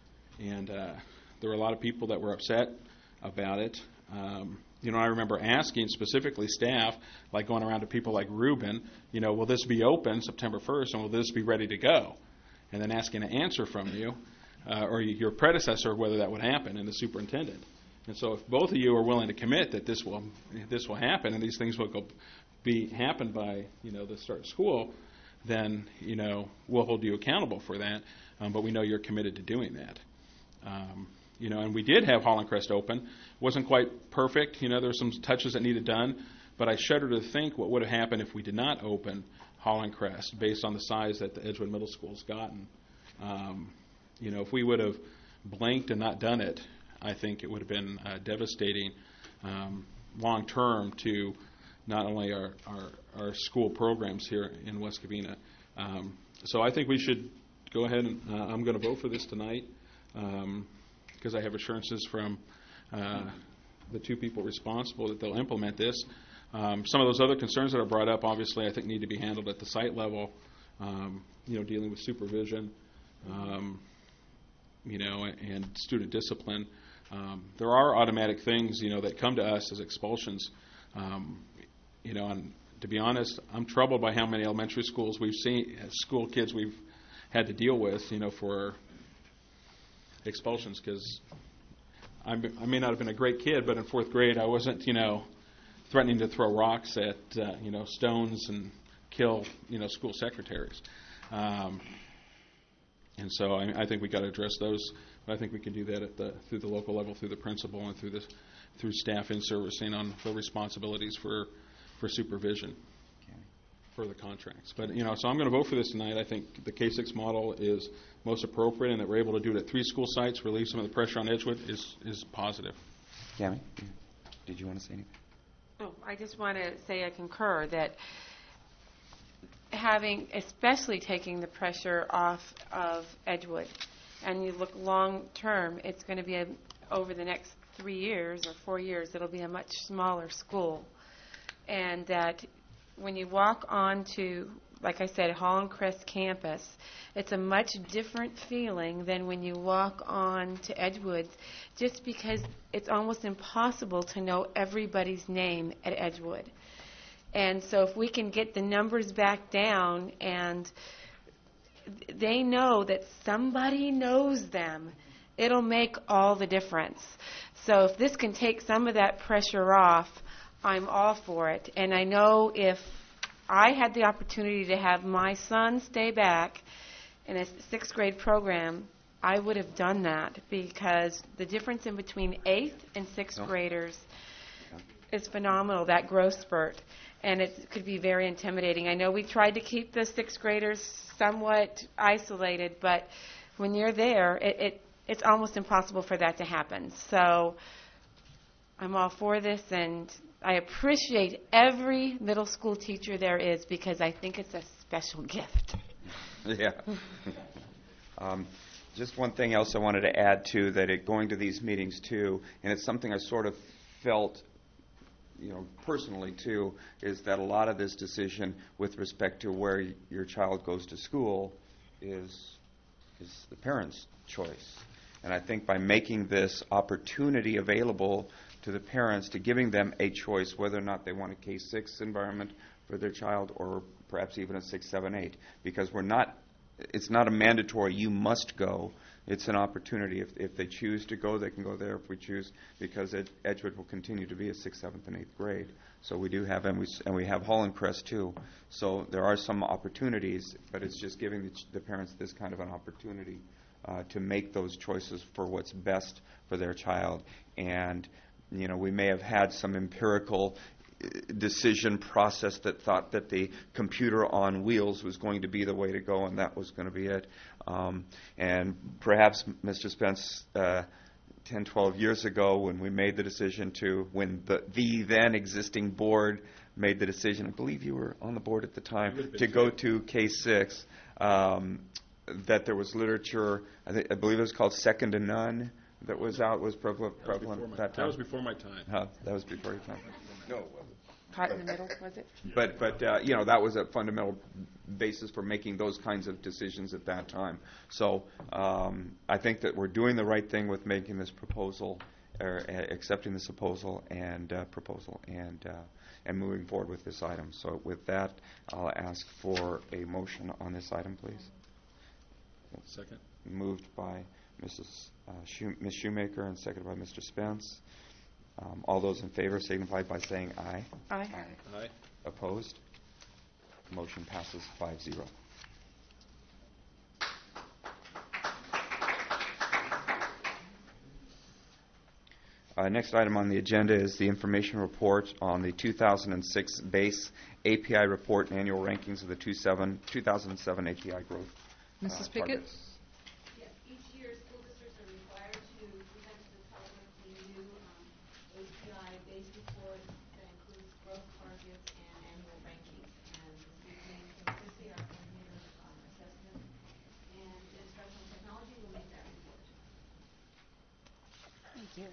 and uh, there were a lot of people that were upset about it. Um, you know, I remember asking specifically staff, like going around to people like Ruben, you know, will this be open September first, and will this be ready to go? And then asking an answer from you, uh, or your predecessor, whether that would happen, and the superintendent. And so, if both of you are willing to commit that this will this will happen, and these things will go be happen by, you know, the start of school, then, you know, we'll hold you accountable for that. Um, but we know you're committed to doing that. Um, you know, and we did have Hollencrest open. Wasn't quite perfect. You know, there were some touches that needed done. But I shudder to think what would have happened if we did not open Hollencrest based on the size that the Edgewood Middle School's gotten. Um, you know, if we would have blanked and not done it, I think it would have been uh, devastating um, long term to not only our, our, our school programs here in West Covina. Um, so I think we should go ahead and uh, I'm going to vote for this tonight because um, I have assurances from uh, the two people responsible that they'll implement this. Um, some of those other concerns that are brought up, obviously, I think need to be handled at the site level, um, you know, dealing with supervision, um, you know, and student discipline. Um, there are automatic things, you know, that come to us as expulsions, um, you know, and to be honest, I'm troubled by how many elementary schools we've seen, school kids we've had to deal with, you know, for expulsions, because I may not have been a great kid, but in fourth grade I wasn't, you know, threatening to throw rocks at, uh, you know, stones and kill, you know, school secretaries. Um, and so I, I think we got to address those. I think we can do that at the through the local level, through the principal, and through the through staff in servicing on the responsibilities for for supervision okay. for the contracts. But you know, so I'm going to vote for this tonight. I think the K six model is most appropriate, and that we're able to do it at three school sites, relieve some of the pressure on Edgewood, is is positive. Cami, did you want to say anything? Oh, I just want to say I concur that having, especially taking the pressure off of Edgewood, and you look long term, it's going to be a, over the next three years or four years, it'll be a much smaller school. And that when you walk onto, like I said, Holland Crest campus, it's a much different feeling than when you walk on to Edgewood, just because it's almost impossible to know everybody's name at Edgewood. And so if we can get the numbers back down and they know that somebody knows them, it'll make all the difference. So if this can take some of that pressure off, I'm all for it. And I know if I had the opportunity to have my son stay back in a sixth grade program, I would have done that, because the difference in between eighth and sixth no. graders is phenomenal, that growth spurt. And it could be very intimidating. I know we tried to keep the sixth graders somewhat isolated, but when you're there, it, it it's almost impossible for that to happen. So I'm all for this, and I appreciate every middle school teacher there is, because I think it's a special gift. Yeah. um, just one thing else I wanted to add to that, it, going to these meetings too, and it's something I sort of felt, you know, personally too, is that a lot of this decision with respect to where y- your child goes to school is is the parents' choice. And I think by making this opportunity available to the parents, to giving them a choice whether or not they want a K six environment for their child, or perhaps even a six, seven, eight, because we're not, it's not a mandatory you must go. It's an opportunity. If if they choose to go, they can go there. If we choose, because Ed, Edgewood will continue to be a sixth, seventh, and eighth grade. So we do have, and we and we have Holland Crest too. So there are some opportunities, but it's just giving the, ch- the parents this kind of an opportunity uh, to make those choices for what's best for their child. And you know, we may have had some empirical decision process that thought that the computer on wheels was going to be the way to go, and that was going to be it. Um, and perhaps, Mister Spence, uh, ten, twelve years ago, when we made the decision to, when the, the then existing board made the decision, I believe you were on the board at the time, to go to K six, um, that there was literature, I, th- I believe it was called Second to None, that was out, was prevalent, that was prevalent before my, that time. That was before my time. Huh, that was before your time. No, it wasn't. Caught in the middle, was it? But, but uh, you know, that was a fundamental basis for making those kinds of decisions at that time. So um, I think that we're doing the right thing with making this proposal, or uh, accepting this proposal and uh, proposal, and uh, and moving forward with this item. So with that, I'll ask for a motion on this item, please. Second. Moved by Missus Uh, Shoe- Miz Shoemaker and seconded by Mister Spence. Um, all those in favor signify by saying aye. Aye. Aye. Aye. Opposed? Motion passes five zero. Uh, next item on the agenda is the information report on the two thousand six base A P I report and annual rankings of the two thousand seven A P I growth. Missus Uh, Pickett? targets. Yes, each year school districts are required to present to the public the new um, A P I base report that includes growth targets Ashley, our coordinator of um, assessment, and instructional technology will make that report. Thank you.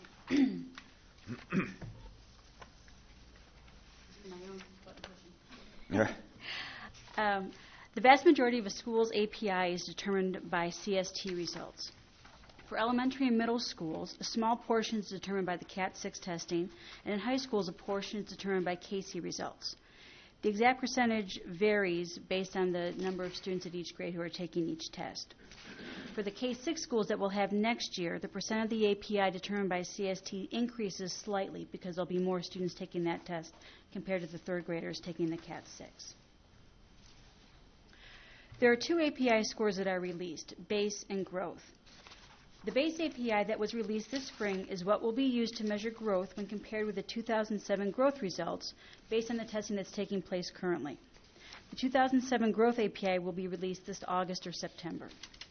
My own button pushing. Yeah. Um, the vast majority of a school's A P I is determined by C S T results. For elementary and middle schools, a small portion is determined by the C A T six testing, and in high schools, a portion is determined by K C results. The exact percentage varies based on the number of students at each grade who are taking each test. For the K six schools that we'll have next year, the percent of the A P I determined by C S T increases slightly because there'll be more students taking that test compared to the third graders taking the C A T six. There are two A P I scores that are released, base and growth. The base A P I that was released this spring is what will be used to measure growth when compared with the two thousand seven growth results based on the testing that's taking place currently. The two thousand seven growth A P I will be released this August or September.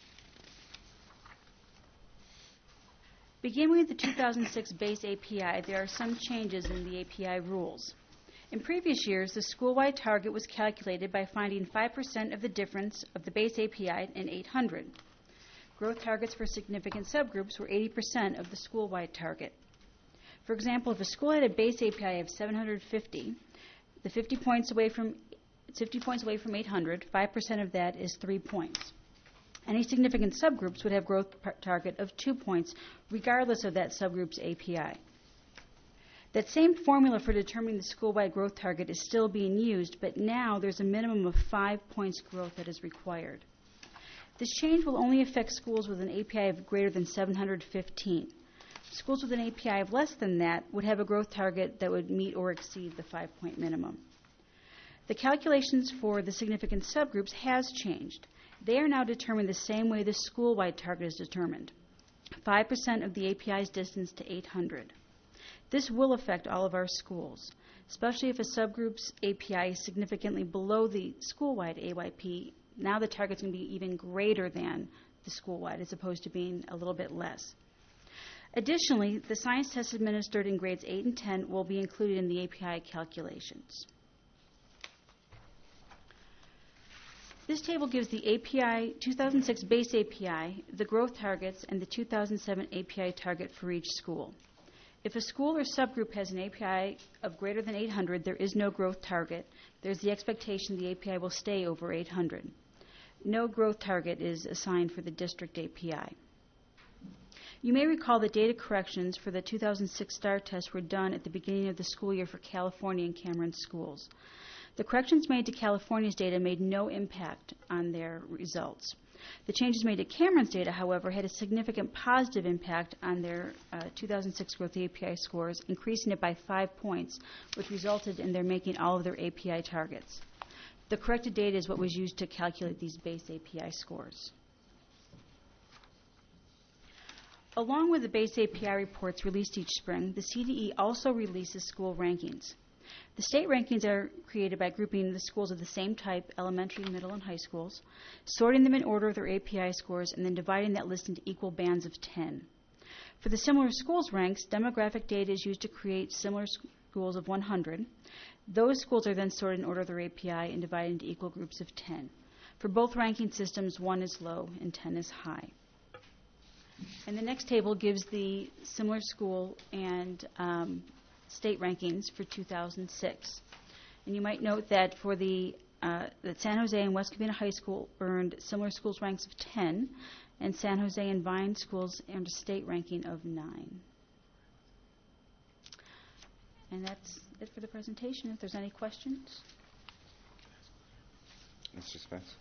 Beginning with the two thousand six base A P I, there are some changes in the A P I rules. In previous years, the school-wide target was calculated by finding five percent of the difference of the base A P I and eight hundred. Growth targets for significant subgroups were eighty percent of the school-wide target. For example, if a school had a base A P I of seven hundred fifty, the fifty points away from fifty points away from eight hundred, five percent of that is three points. Any significant subgroups would have growth par- target of two points, regardless of that subgroup's A P I. That same formula for determining the school-wide growth target is still being used, but now there's a minimum of five points growth that is required. This change will only affect schools with an A P I of greater than seven hundred fifteen. Schools with an A P I of less than that would have a growth target that would meet or exceed the five-point minimum. The calculations for the significant subgroups has changed. They are now determined the same way the school-wide target is determined, five percent of the A P I's distance to eight hundred. This will affect all of our schools, especially if a subgroup's A P I is significantly below the school-wide A Y P. Now the target's going to be even greater than the school-wide as opposed to being a little bit less. Additionally, the science tests administered in grades eight and ten will be included in the A P I calculations. This table gives the A P I two thousand six base A P I, the growth targets, and the two thousand seven A P I target for each school. If a school or subgroup has an A P I of greater than eight hundred, there is no growth target. There's the expectation the A P I will stay over eight hundred. No growth target is assigned for the district A P I. You may recall that data corrections for the two thousand six STAR test were done at the beginning of the school year for California and Cameron schools. The corrections made to California's data made no impact on their results. The changes made to Cameron's data, however, had a significant positive impact on their uh, two thousand six growth A P I scores, increasing it by five points, which resulted in their making all of their A P I targets. The corrected data is what was used to calculate these base A P I scores. Along with the base A P I reports released each spring, the C D E also releases school rankings. The state rankings are created by grouping the schools of the same type, elementary, middle, and high schools, sorting them in order of their A P I scores, and then dividing that list into equal bands of ten. For the similar schools ranks, demographic data is used to create similar schools of one hundred. Those schools are then sorted in order of their A P I and divided into equal groups of ten. For both ranking systems, one is low and ten is high. And the next table gives the similar school and um, state rankings for two thousand six. And you might note that for the uh, that San Jose and West Covina High School earned similar schools ranks of ten, and San Jose and Vine schools earned a state ranking of nine. And that's it for the presentation. If there's any questions. Mister Spence.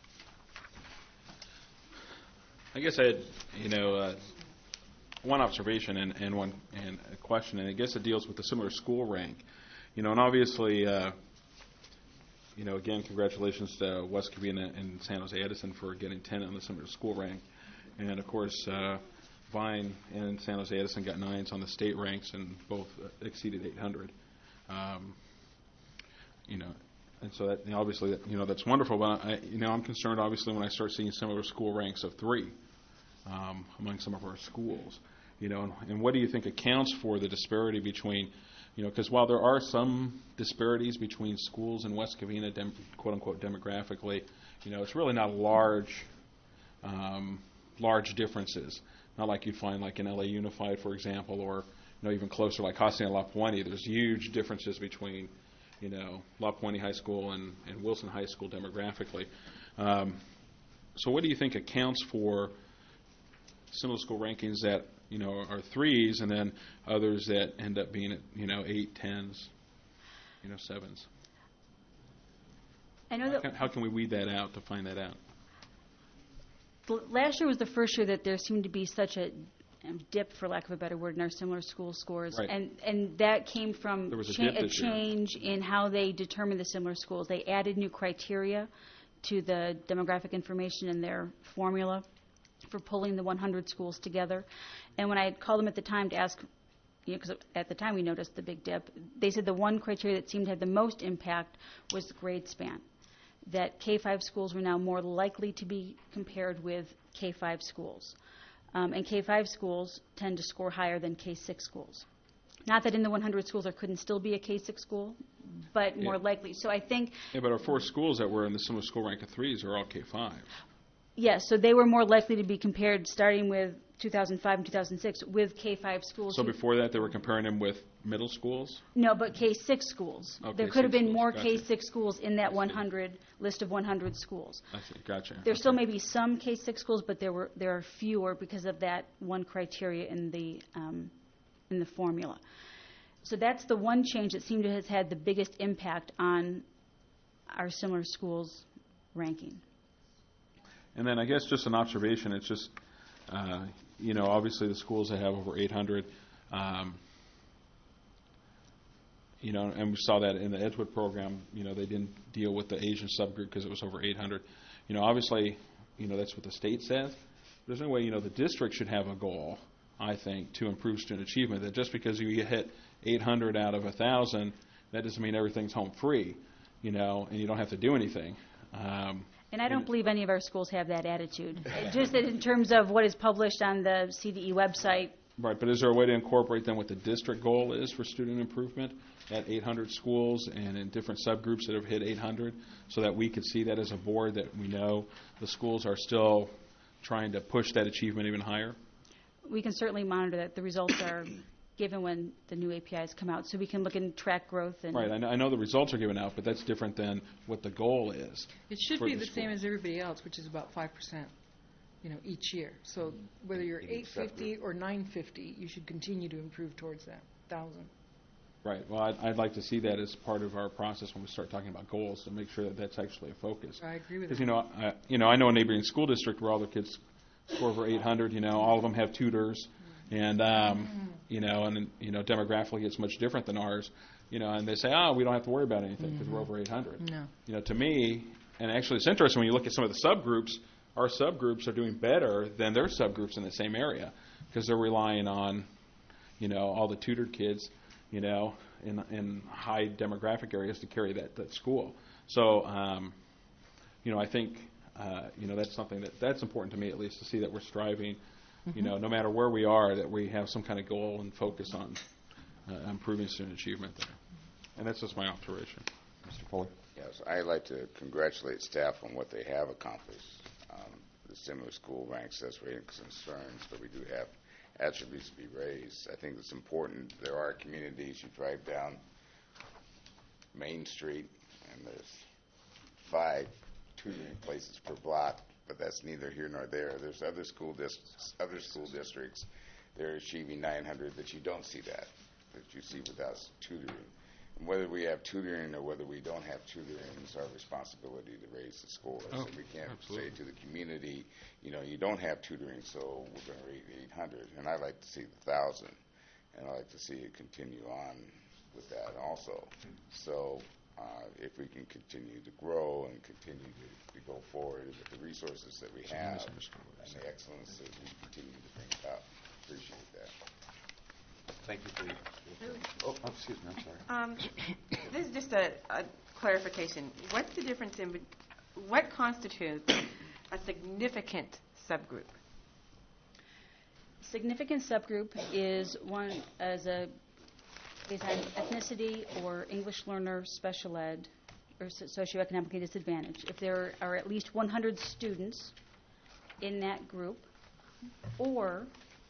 I guess I had, you know, uh, one observation and, and one and a question, and I guess it deals with the similar school rank. You know, and obviously, uh, you know, again, congratulations to West Covina and San Jose Edison for getting ten on the similar school rank. And, of course, uh, Vine and San Jose Edison got nines on the state ranks and both uh, exceeded eight hundred. Um, you know, and so that, you know, obviously, that, you know, that's wonderful. But, I, you know, I'm concerned, obviously, when I start seeing similar school ranks of three um, among some of our schools. You know, and, and what do you think accounts for the disparity between, you know, because while there are some disparities between schools in West Covina, dem, quote unquote, demographically, You know, it's really not large, um, large differences. Not like you'd find like in L A Unified, for example, or you know even closer like Hacienda La Puente. There's huge differences between you know La Puente High School and, and Wilson High School demographically. Um, so what do you think accounts for similar school rankings that you know are threes and then others that end up being at you know eight, tens, you know sevens? I know How that can, how can we weed that out to find that out? l- last year was the first year that there seemed to be such a um, dip, for lack of a better word, in our similar school scores, Right. and and that came from There was a cha- dip a this year. change in how they determine the similar schools. They added new criteria to the demographic information in their formula for pulling the one hundred schools together. And when I had called them at the time to ask, you know, because at the time we noticed the big dip, they said the one criteria that seemed to have the most impact was the grade span. That K five schools were now more likely to be compared with K five schools. Um, and K five schools tend to score higher than K six schools. Not that in the one hundred schools there couldn't still be a K six school, but more Yeah. likely. So I think, Yeah, but our four schools that were in the similar school rank of threes are all K five. yes, so they were more likely to be compared starting with two thousand five and two thousand six with K five schools. So who- before that, they were comparing them with middle schools? No, but K six schools. Oh, There K could have six been schools. more Gotcha. K six schools in that one hundred list of one hundred schools. I see. Gotcha. There still may be some K six schools, but there were there are fewer because of that one criteria in the um, in the formula. So that's the one change that seemed to have had the biggest impact on our similar schools ranking. And then I guess just an observation, it's just, uh, you know, obviously the schools that have over eight hundred, um, you know, and we saw that in the Edgewood program, you know, they didn't deal with the Asian subgroup because it was over eight hundred. You know, obviously, you know, that's what the state says. There's no way, you know, the district should have a goal, I think, to improve student achievement, that just because you hit eight hundred out of one thousand, that doesn't mean everything's home free, you know, and you don't have to do anything. Um, And I don't believe any of our schools have that attitude. Just that in terms of what is published on the C D E website. Right, but is there a way to incorporate then what the district goal is for student improvement at eight hundred schools and in different subgroups that have hit eight hundred, so that we could see that as a board, that we know the schools are still trying to push that achievement even higher? We can certainly monitor that. The results are given when the new A P Is come out, so we can look and track growth. And Right, I know, I know the results are given out, but that's different than what the goal is. It should for be the school. same as everybody else, which is about five percent, you know, each year. So whether you're eight fifty or nine fifty, you should continue to improve towards that thousand. Right, well, I'd, I'd like to see that as part of our process when we start talking about goals, to make sure that that's actually a focus. I agree with Because, that. you know, I, you know, I know a neighboring school district where all their kids score over eight hundred, you know, all of them have tutors, and, um, you know, and, you know, demographically it's much different than ours, you know, and they say, oh, we don't have to worry about anything because we're over eight hundred. No. You know, to me, and actually it's interesting when you look at some of the subgroups, our subgroups are doing better than their subgroups in the same area because they're relying on, you know, all the tutored kids, you know, in, in high demographic areas to carry that, that school. So, um, you know, I think, uh, you know, that's something that, that's important to me at least, to see that we're striving, you know, no matter where we are, that we have some kind of goal and focus on uh, improving student achievement there. And that's just my observation. Mister Fuller? Yes, I'd like to congratulate staff on what they have accomplished. Um, the similar school ranks us rating concerns, but we do have attributes to be raised. I think it's important. There are communities, you drive down Main Street, and there's five tutoring places per block, but that's neither here nor there. There's other school districts, other school districts, they're achieving nine hundred that you don't see that, that you see without tutoring. And whether we have tutoring or whether we don't have tutoring, it's our responsibility to raise the scores. Oh, and we can't absolutely. say to the community, you know, you don't have tutoring, so we're going to rate eight hundred. And I'd like to see the one thousand, and I'd like to see it continue on with that also. So uh, if we can continue to grow and continue to, to go forward with the resources that we have and the excellence that we continue to bring about, appreciate that. Thank you for your. Oh, oh, excuse me, I'm sorry. Um, this is just a, a clarification. What's the difference in bet- what constitutes a significant subgroup? Significant subgroup is one as a based on ethnicity or English learner, special ed, or so- socioeconomically disadvantaged, if there are at least one hundred students in that group, or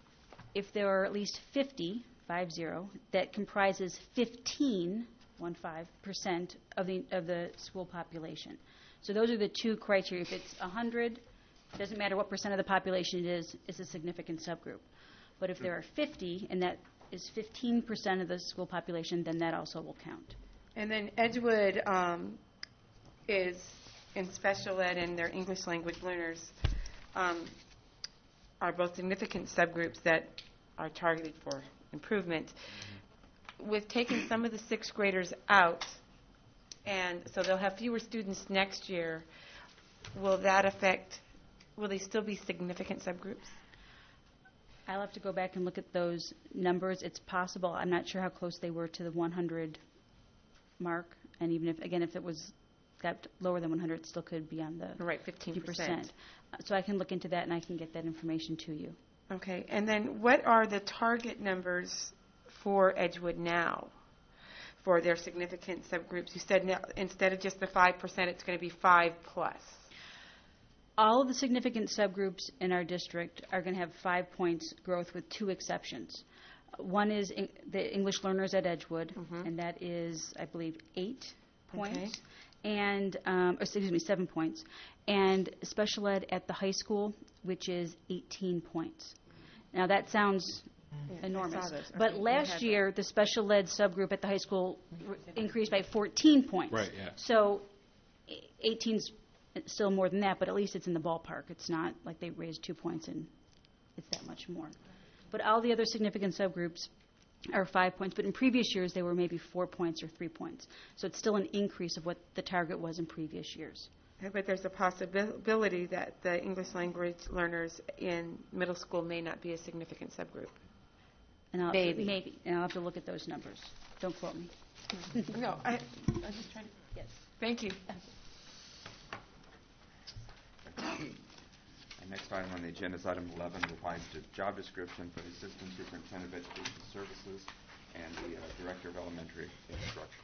if there are at least fifty, five zero, that comprises fifteen, one five, percent of the, of the school population. So those are the two criteria. If it's one hundred, doesn't matter what percent of the population it is, it's a significant subgroup. But if there are fifty, and that is fifteen percent of the school population, then that also will count. And then Edgewood um, is in special ed, and their English language learners um, are both significant subgroups that are targeted for improvement. Mm-hmm. With taking some of the sixth graders out, and so they'll have fewer students next year, will that affect, will they still be significant subgroups? I'll have to go back and look at those numbers. It's possible. I'm not sure how close they were to the one hundred mark. And even if, again, if it was got lower than one hundred, it still could be on the right, fifteen percent. Uh, so I can look into that, and I can get that information to you. Okay. And then what are the target numbers for Edgewood now for their significant subgroups? You said now, instead of just the five percent, it's going to be five plus. All of the significant subgroups in our district are going to have five points growth with two exceptions. One is in the English learners at Edgewood, mm-hmm. and that is, I believe, eight points. Okay. And, um, or excuse me, seven points. And special ed at the high school, which is eighteen points. Now, that sounds yeah, enormous. But okay. last year, the special ed subgroup at the high school r- increased by fourteen points. Right, yeah. So eighteen's still more than that, but at least it's in the ballpark. It's not like they raised two points and it's that much more. But all the other significant subgroups are five points. But in previous years, they were maybe four points or three points. So it's still an increase of what the target was in previous years. But there's a possibility that the English language learners in middle school may not be a significant subgroup. And I'll, maybe. Maybe. And I'll have to look at those numbers. Don't quote me. No, I, I'm just trying to. Yes. Thank you. Our next item on the agenda is item eleven, revised job description for the Assistant Superintendent of Education Services and the uh, Director of Elementary Instruction.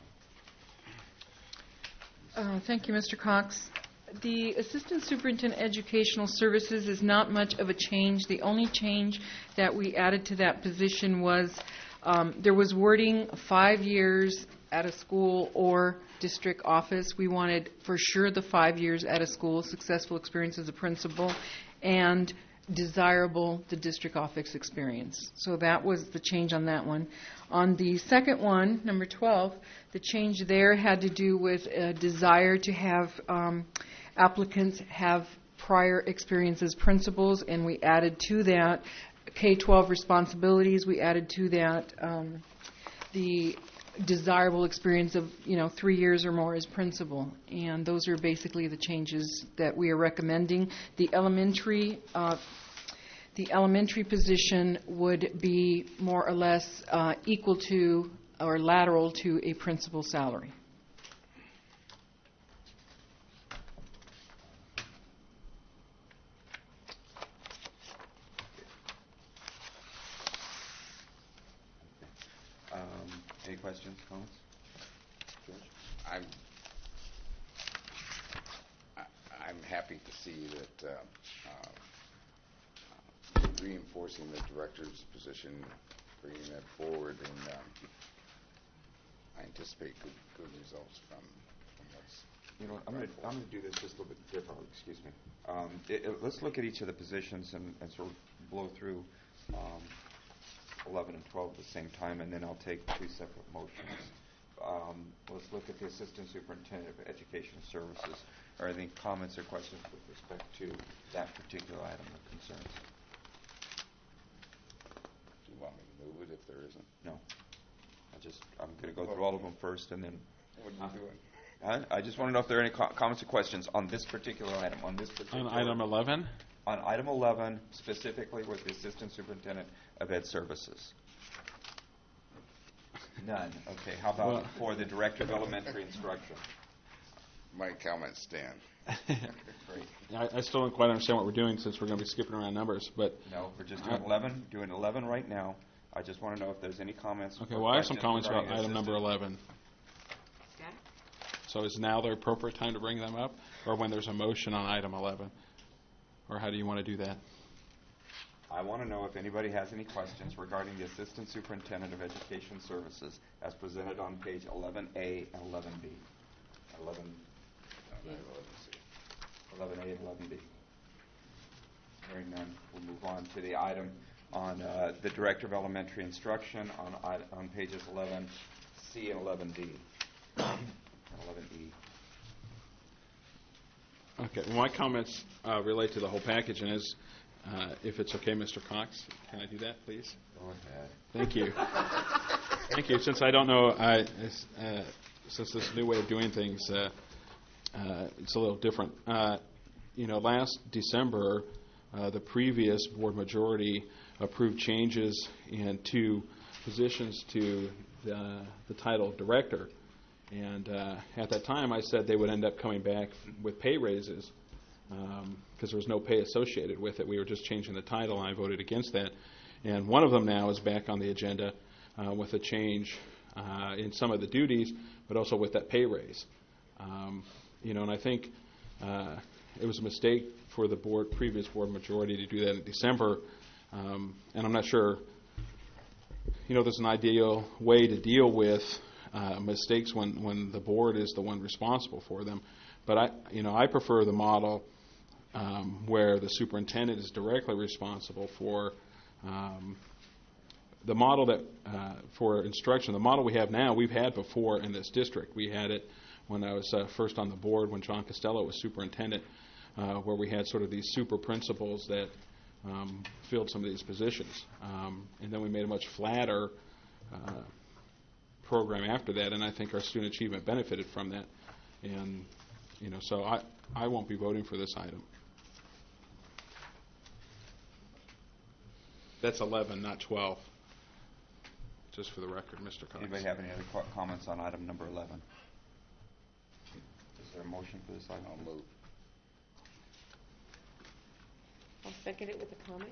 Uh, thank you, Mister Cox. The Assistant Superintendent Educational Services is not much of a change. The only change that we added to that position was um, there was wording five years at a school or district office. We wanted for sure the five years at a school, successful experience as a principal, and desirable the district office experience. So that was the change on that one. On the second one, number twelve, the change there had to do with a desire to have um, applicants have prior experience as principals, and we added to that K twelve responsibilities. We added to that um, the desirable experience of, you know, three years or more as principal. And those are basically the changes that we are recommending. The elementary uh, the elementary position would be more or less uh, equal to or lateral to a principal salary. Um, any questions, comments? George? I'm I, I'm happy to see that uh, uh, reinforcing the director's position, bringing that forward, and um, I anticipate good good results from, from what's. You know, I'm going to I'm going to do this just a little bit different. Excuse me. Um, it, it, let's look at each of the positions and, and sort of blow through um, eleven and twelve at the same time, and then I'll take two separate motions. Um, let's look at the Assistant Superintendent of Education Services. Are there any comments or questions with respect to that particular item of concerns? Do you want me to move it if there isn't? No. I just I'm going to go through all of them first, and then. What are you doing? I, I just want to know if there are any co- comments or questions on this particular item. On this particular. On item eleven. On item eleven, specifically with the Assistant Superintendent of Ed Services. None. Okay. How about Well, for the Director of Elementary Instruction? My comments stand. Great. I, I still don't quite understand what we're doing since we're going to be skipping around numbers, but No, we're just doing eleven. Doing eleven right now. I just want to know if there's any comments. okay. or Well, I have some questions comments about regarding item number assistant- eleven. So is now the appropriate time to bring them up, or when there's a motion on item eleven? Or how do you want to do that? I want to know if anybody has any questions regarding the Assistant Superintendent of Education Services as presented on page eleven A and eleven B. eleven, eleven A and eleven B. Hearing none, we'll move on to the item on uh, the Director of Elementary Instruction on I- on pages eleven C and eleven D. And eleven E. Okay, well, my comments uh, relate to the whole package, and as uh, if it's okay, Mister Cox, can I do that, please? Go ahead. Thank you. Thank you. Since I don't know, I, uh, since this new way of doing things, uh, uh, it's a little different. Uh, you know, last December, uh, the previous board majority approved changes in two positions to the, the title of director. And uh, at that time, I said they would end up coming back with pay raises because um, there was no pay associated with it. We were just changing the title, and I voted against that. And one of them now is back on the agenda uh, with a change uh, in some of the duties, but also with that pay raise. Um, you know, and I think uh, it was a mistake for the board, previous board majority to do that in December. Um, and I'm not sure, you know, there's an ideal way to deal with Uh, mistakes when, when the board is the one responsible for them. But I, you know, I prefer the model um, where the superintendent is directly responsible for um, the model that uh, for instruction. The model we have now, we've had before in this district. We had it when I was uh, first on the board when John Costello was superintendent, uh, where we had sort of these super principals that um, filled some of these positions. Um, and then we made a much flatter uh, program after that, and I think our student achievement benefited from that. And, you know, so I, I won't be voting for this item. That's eleven, not twelve. Just for the record, Mister Cox. Anybody have any other qu- comments on item number eleven? Is there a motion for this item? I'll move. I'll second it with a comment.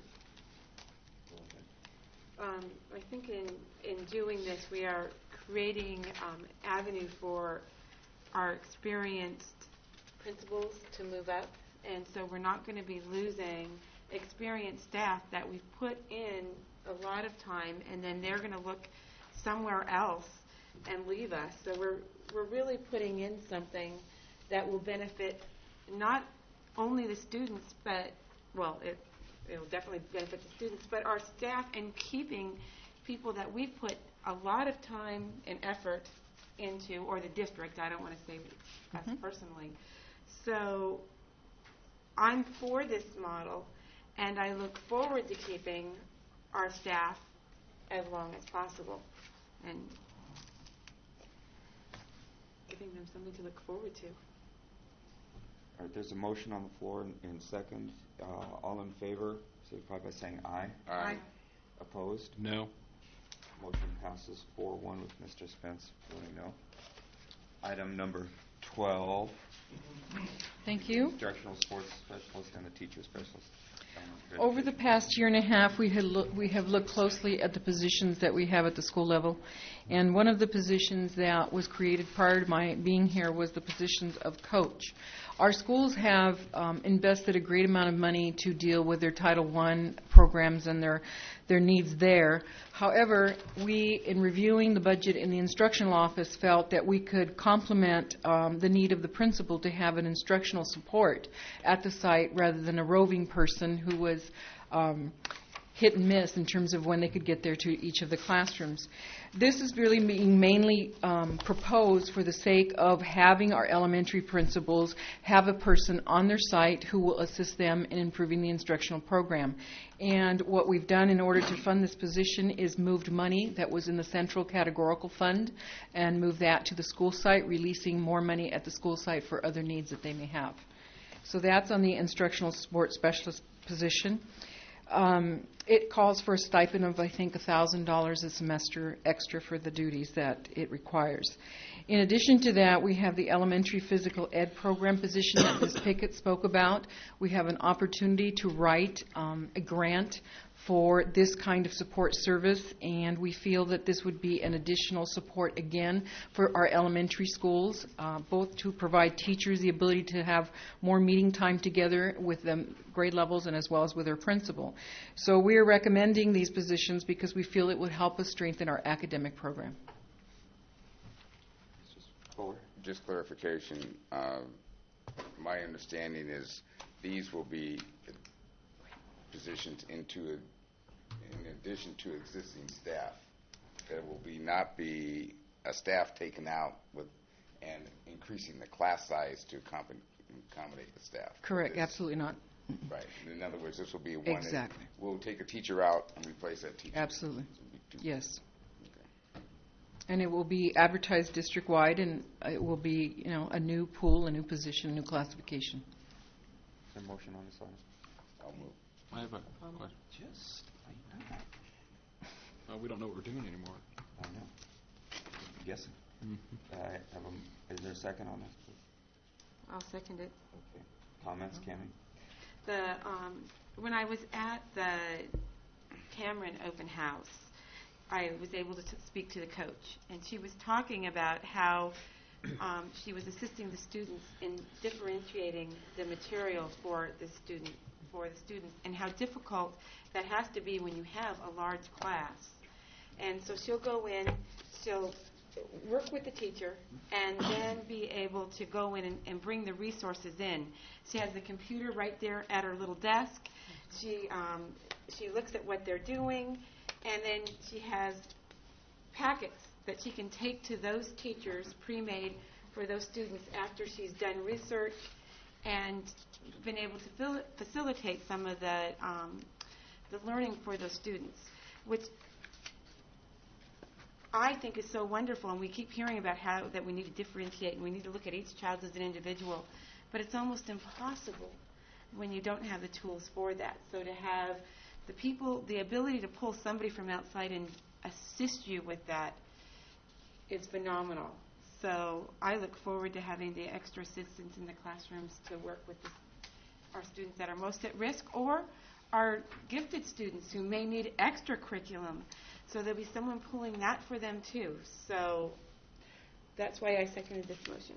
Um, I think in, in doing this, we are creating um, avenue for our experienced principals to move up, and so we're not going to be losing experienced staff that we've put in a lot of time, and then they're going to look somewhere else and leave us. So we're we're really putting in something that will benefit not only the students, but well, it. It'll definitely benefit the students, but our staff, and keeping people that we've put a lot of time and effort into, or the district, I don't want to say us mm-hmm. personally. So I'm for this model, and I look forward to keeping our staff as long as possible and giving them something to look forward to. All right, there's a motion on the floor in, in second. Uh, all in favor, signify by saying aye. Aye. Aye. Opposed? No. Motion passes four one with Mister Spence voting no. Item number twelve. Thank you. Instructional sports specialist and the teacher specialist. Over the past year and a half, we, had look, we have looked closely at the positions that we have at the school level. And one of the positions that was created prior to my being here was the positions of coach. Our schools have um, invested a great amount of money to deal with their Title one programs and their their needs there. However, we, in reviewing the budget in the instructional office, felt that we could complement um, the need of the principal to have an instructional support at the site rather than a roving person who was um, hit and miss in terms of when they could get there to each of the classrooms. This is really being mainly um, proposed for the sake of having our elementary principals have a person on their site who will assist them in improving the instructional program. And what we've done in order to fund this position is moved money that was in the central categorical fund and moved that to the school site, releasing more money at the school site for other needs that they may have. So that's on the instructional support specialist position. Um, it calls for a stipend of, I think, one thousand dollars a semester extra for the duties that it requires. In addition to that, we have the elementary physical ed program position that Miz Pickett spoke about. We have an opportunity to write um, a grant for this kind of support service, and we feel that this would be an additional support again for our elementary schools, uh, both to provide teachers the ability to have more meeting time together with the grade levels and as well as with their principal. So we are recommending these positions because we feel it would help us strengthen our academic program. Just clarification. Uh, my understanding is these will be positions into a, in addition to existing staff. There will be not be a staff taken out with and increasing the class size to accommodate, accommodate the staff. Correct. Absolutely not. Right. In other words, this will be one. Exactly. We'll take a teacher out and replace that teacher. Absolutely. Yes. And it will be advertised district-wide, and it will be, you know, a new pool, a new position, a new classification. Is there a motion on this item? I'll move. I have a um, question. Just like that. Uh, we don't know what we're doing anymore. I know. I'm guessing. Mm-hmm. Uh, I have a, is there a second on this, please? I'll second it. Okay. Comments, Cammie? The um, when I was at the Cameron open house, I was able to t- speak to the coach, and she was talking about how um, she was assisting the students in differentiating the material for the student, for the students, and how difficult that has to be when you have a large class. And so she'll go in, she'll work with the teacher, and then be able to go in and, and bring the resources in. She has the computer right there at her little desk. She um, she looks at what they're doing. And then she has packets that she can take to those teachers, pre-made for those students after she's done research and been able to fil- facilitate some of the um, the learning for those students, which I think is so wonderful. And we keep hearing about how that we need to differentiate and we need to look at each child as an individual, but it's almost impossible when you don't have the tools for that. So to have the people, the ability to pull somebody from outside and assist you with that is phenomenal. So I look forward to having the extra assistants in the classrooms to work with the, our students that are most at risk or our gifted students who may need extra curriculum. So there'll be someone pulling that for them too. So that's why I seconded this motion.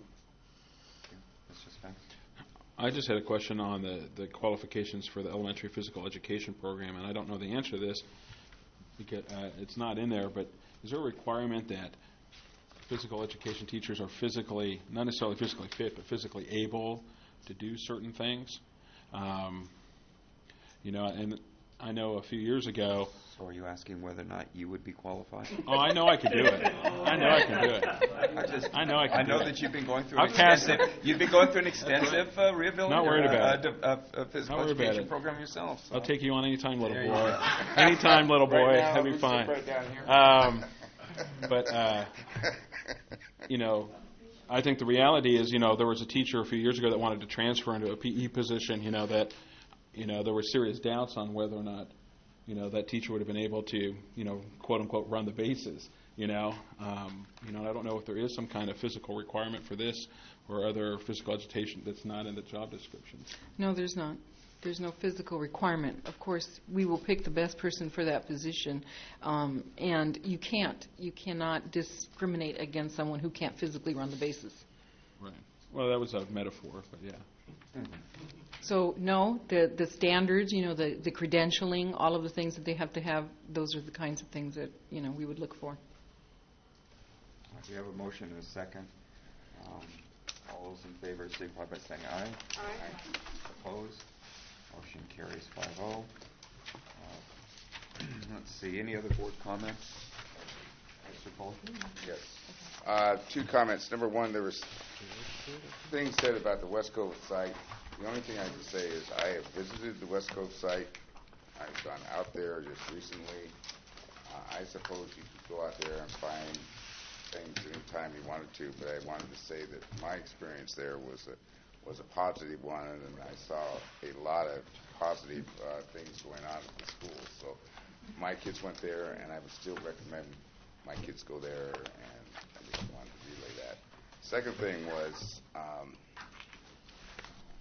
Mister Spence? I just had a question on the, the qualifications for the elementary physical education program, and I don't know the answer to this because uh, it's not in there, but is there a requirement that physical education teachers are physically, not necessarily physically fit, but physically able to do certain things? Um, you know, and I know a few years ago. So are you asking whether or not you would be qualified? Oh, I know I could do it. I know I can do it. I, just, I know I can I do know it. that you've been going through I'll an extensive. pass You've been going through an extensive uh, rehabilitation. Not worried about uh, it. Uh, uh, physical Not worried about education it. program yourself. So. I'll take you on anytime, little There you boy. go. Anytime, little boy. Right now, That'd be we fine. sit right down here. Um, but uh, you know, I think the reality is, you know, there was a teacher a few years ago that wanted to transfer into a P E position. You know that, you know, there were serious doubts on whether or not, you know, that teacher would have been able to, you know, quote unquote, run the bases. You know, um, you know, I don't know if there is some kind of physical requirement for this or other physical education that's not in the job description. No, there's not. There's no physical requirement. Of course, we will pick the best person for that position, um, and you can't, you cannot discriminate against someone who can't physically run the bases. Right. Well, that was a metaphor, but yeah. Mm-hmm. So no, the the standards, you know, the the credentialing, all of the things that they have to have, those are the kinds of things that, you know, we would look for. We have a motion and a second. Um, all those in favor signify by saying aye. Aye. Aye. Opposed? Motion carries five oh. Uh, let's see. Any other board comments? Mister Paul? Yes. Uh, two comments. Number one, there was things said about the West Cove site. The only thing I can say is I have visited the West Cove site. I've gone out there just recently. Uh, I suppose you could go out there and find things anytime you wanted to, but I wanted to say that my experience there was a was a positive one, and I saw a lot of positive uh, things going on at the school. So my kids went there, and I would still recommend my kids go there, and I just wanted to relay that. Second thing was um,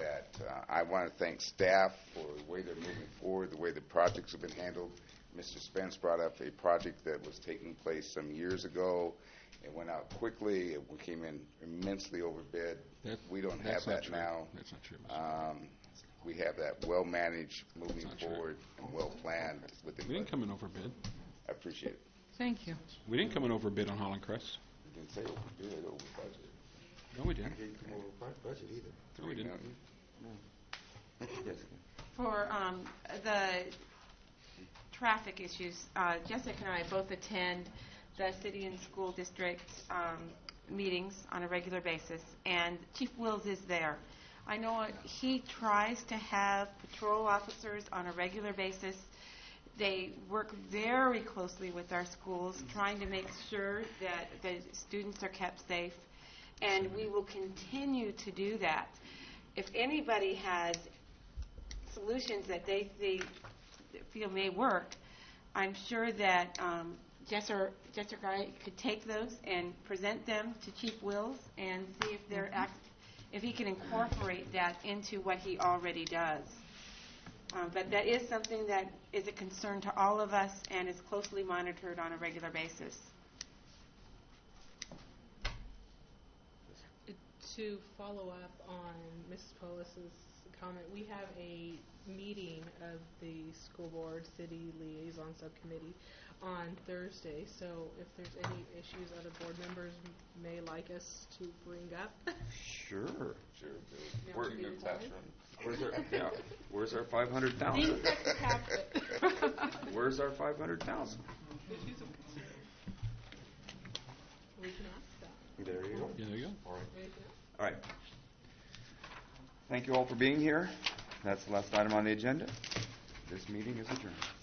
that uh, I want to thank staff for the way they're moving forward, the way the projects have been handled. Mister Spence brought up a project that was taking place some years ago. It went out quickly. It came in immensely overbid. That, we don't have that's not that true. now. That's not true. Um, we have that well managed, moving not true. forward, and well planned. Within We didn't come in overbid. I appreciate it. Thank you. We didn't come in overbid on Holland Crest. You didn't say overbid, over budget. No, we didn't. You didn't come over budget either. No, we didn't. No. Yes. For um, the traffic issues, uh, Jessica and I both attend the city and school district um, meetings on a regular basis, and Chief Wills is there. I know he tries to have patrol officers on a regular basis. They work very closely with our schools, trying to make sure that the students are kept safe, and we will continue to do that. If anybody has solutions that they think, feel may work, I'm sure that um, Jessica, Jessica could take those and present them to Chief Wills and see if they're Mm-hmm. act, if he can incorporate that into what he already does. Um, but that is something that is a concern to all of us and is closely monitored on a regular basis. To follow up on Missus Polis's comment, we have a meeting of the school board city liaison subcommittee on Thursday, so if there's any issues other board members may like us to bring up. Sure. Sure. Yeah, Where- be inclined. Where's our, yeah, where's our five hundred thousand? Where's our five hundred thousand? We can ask that. There you go. Yeah, there you go. All right. All right. Thank you all for being here. That's the last item on the agenda. This meeting is adjourned.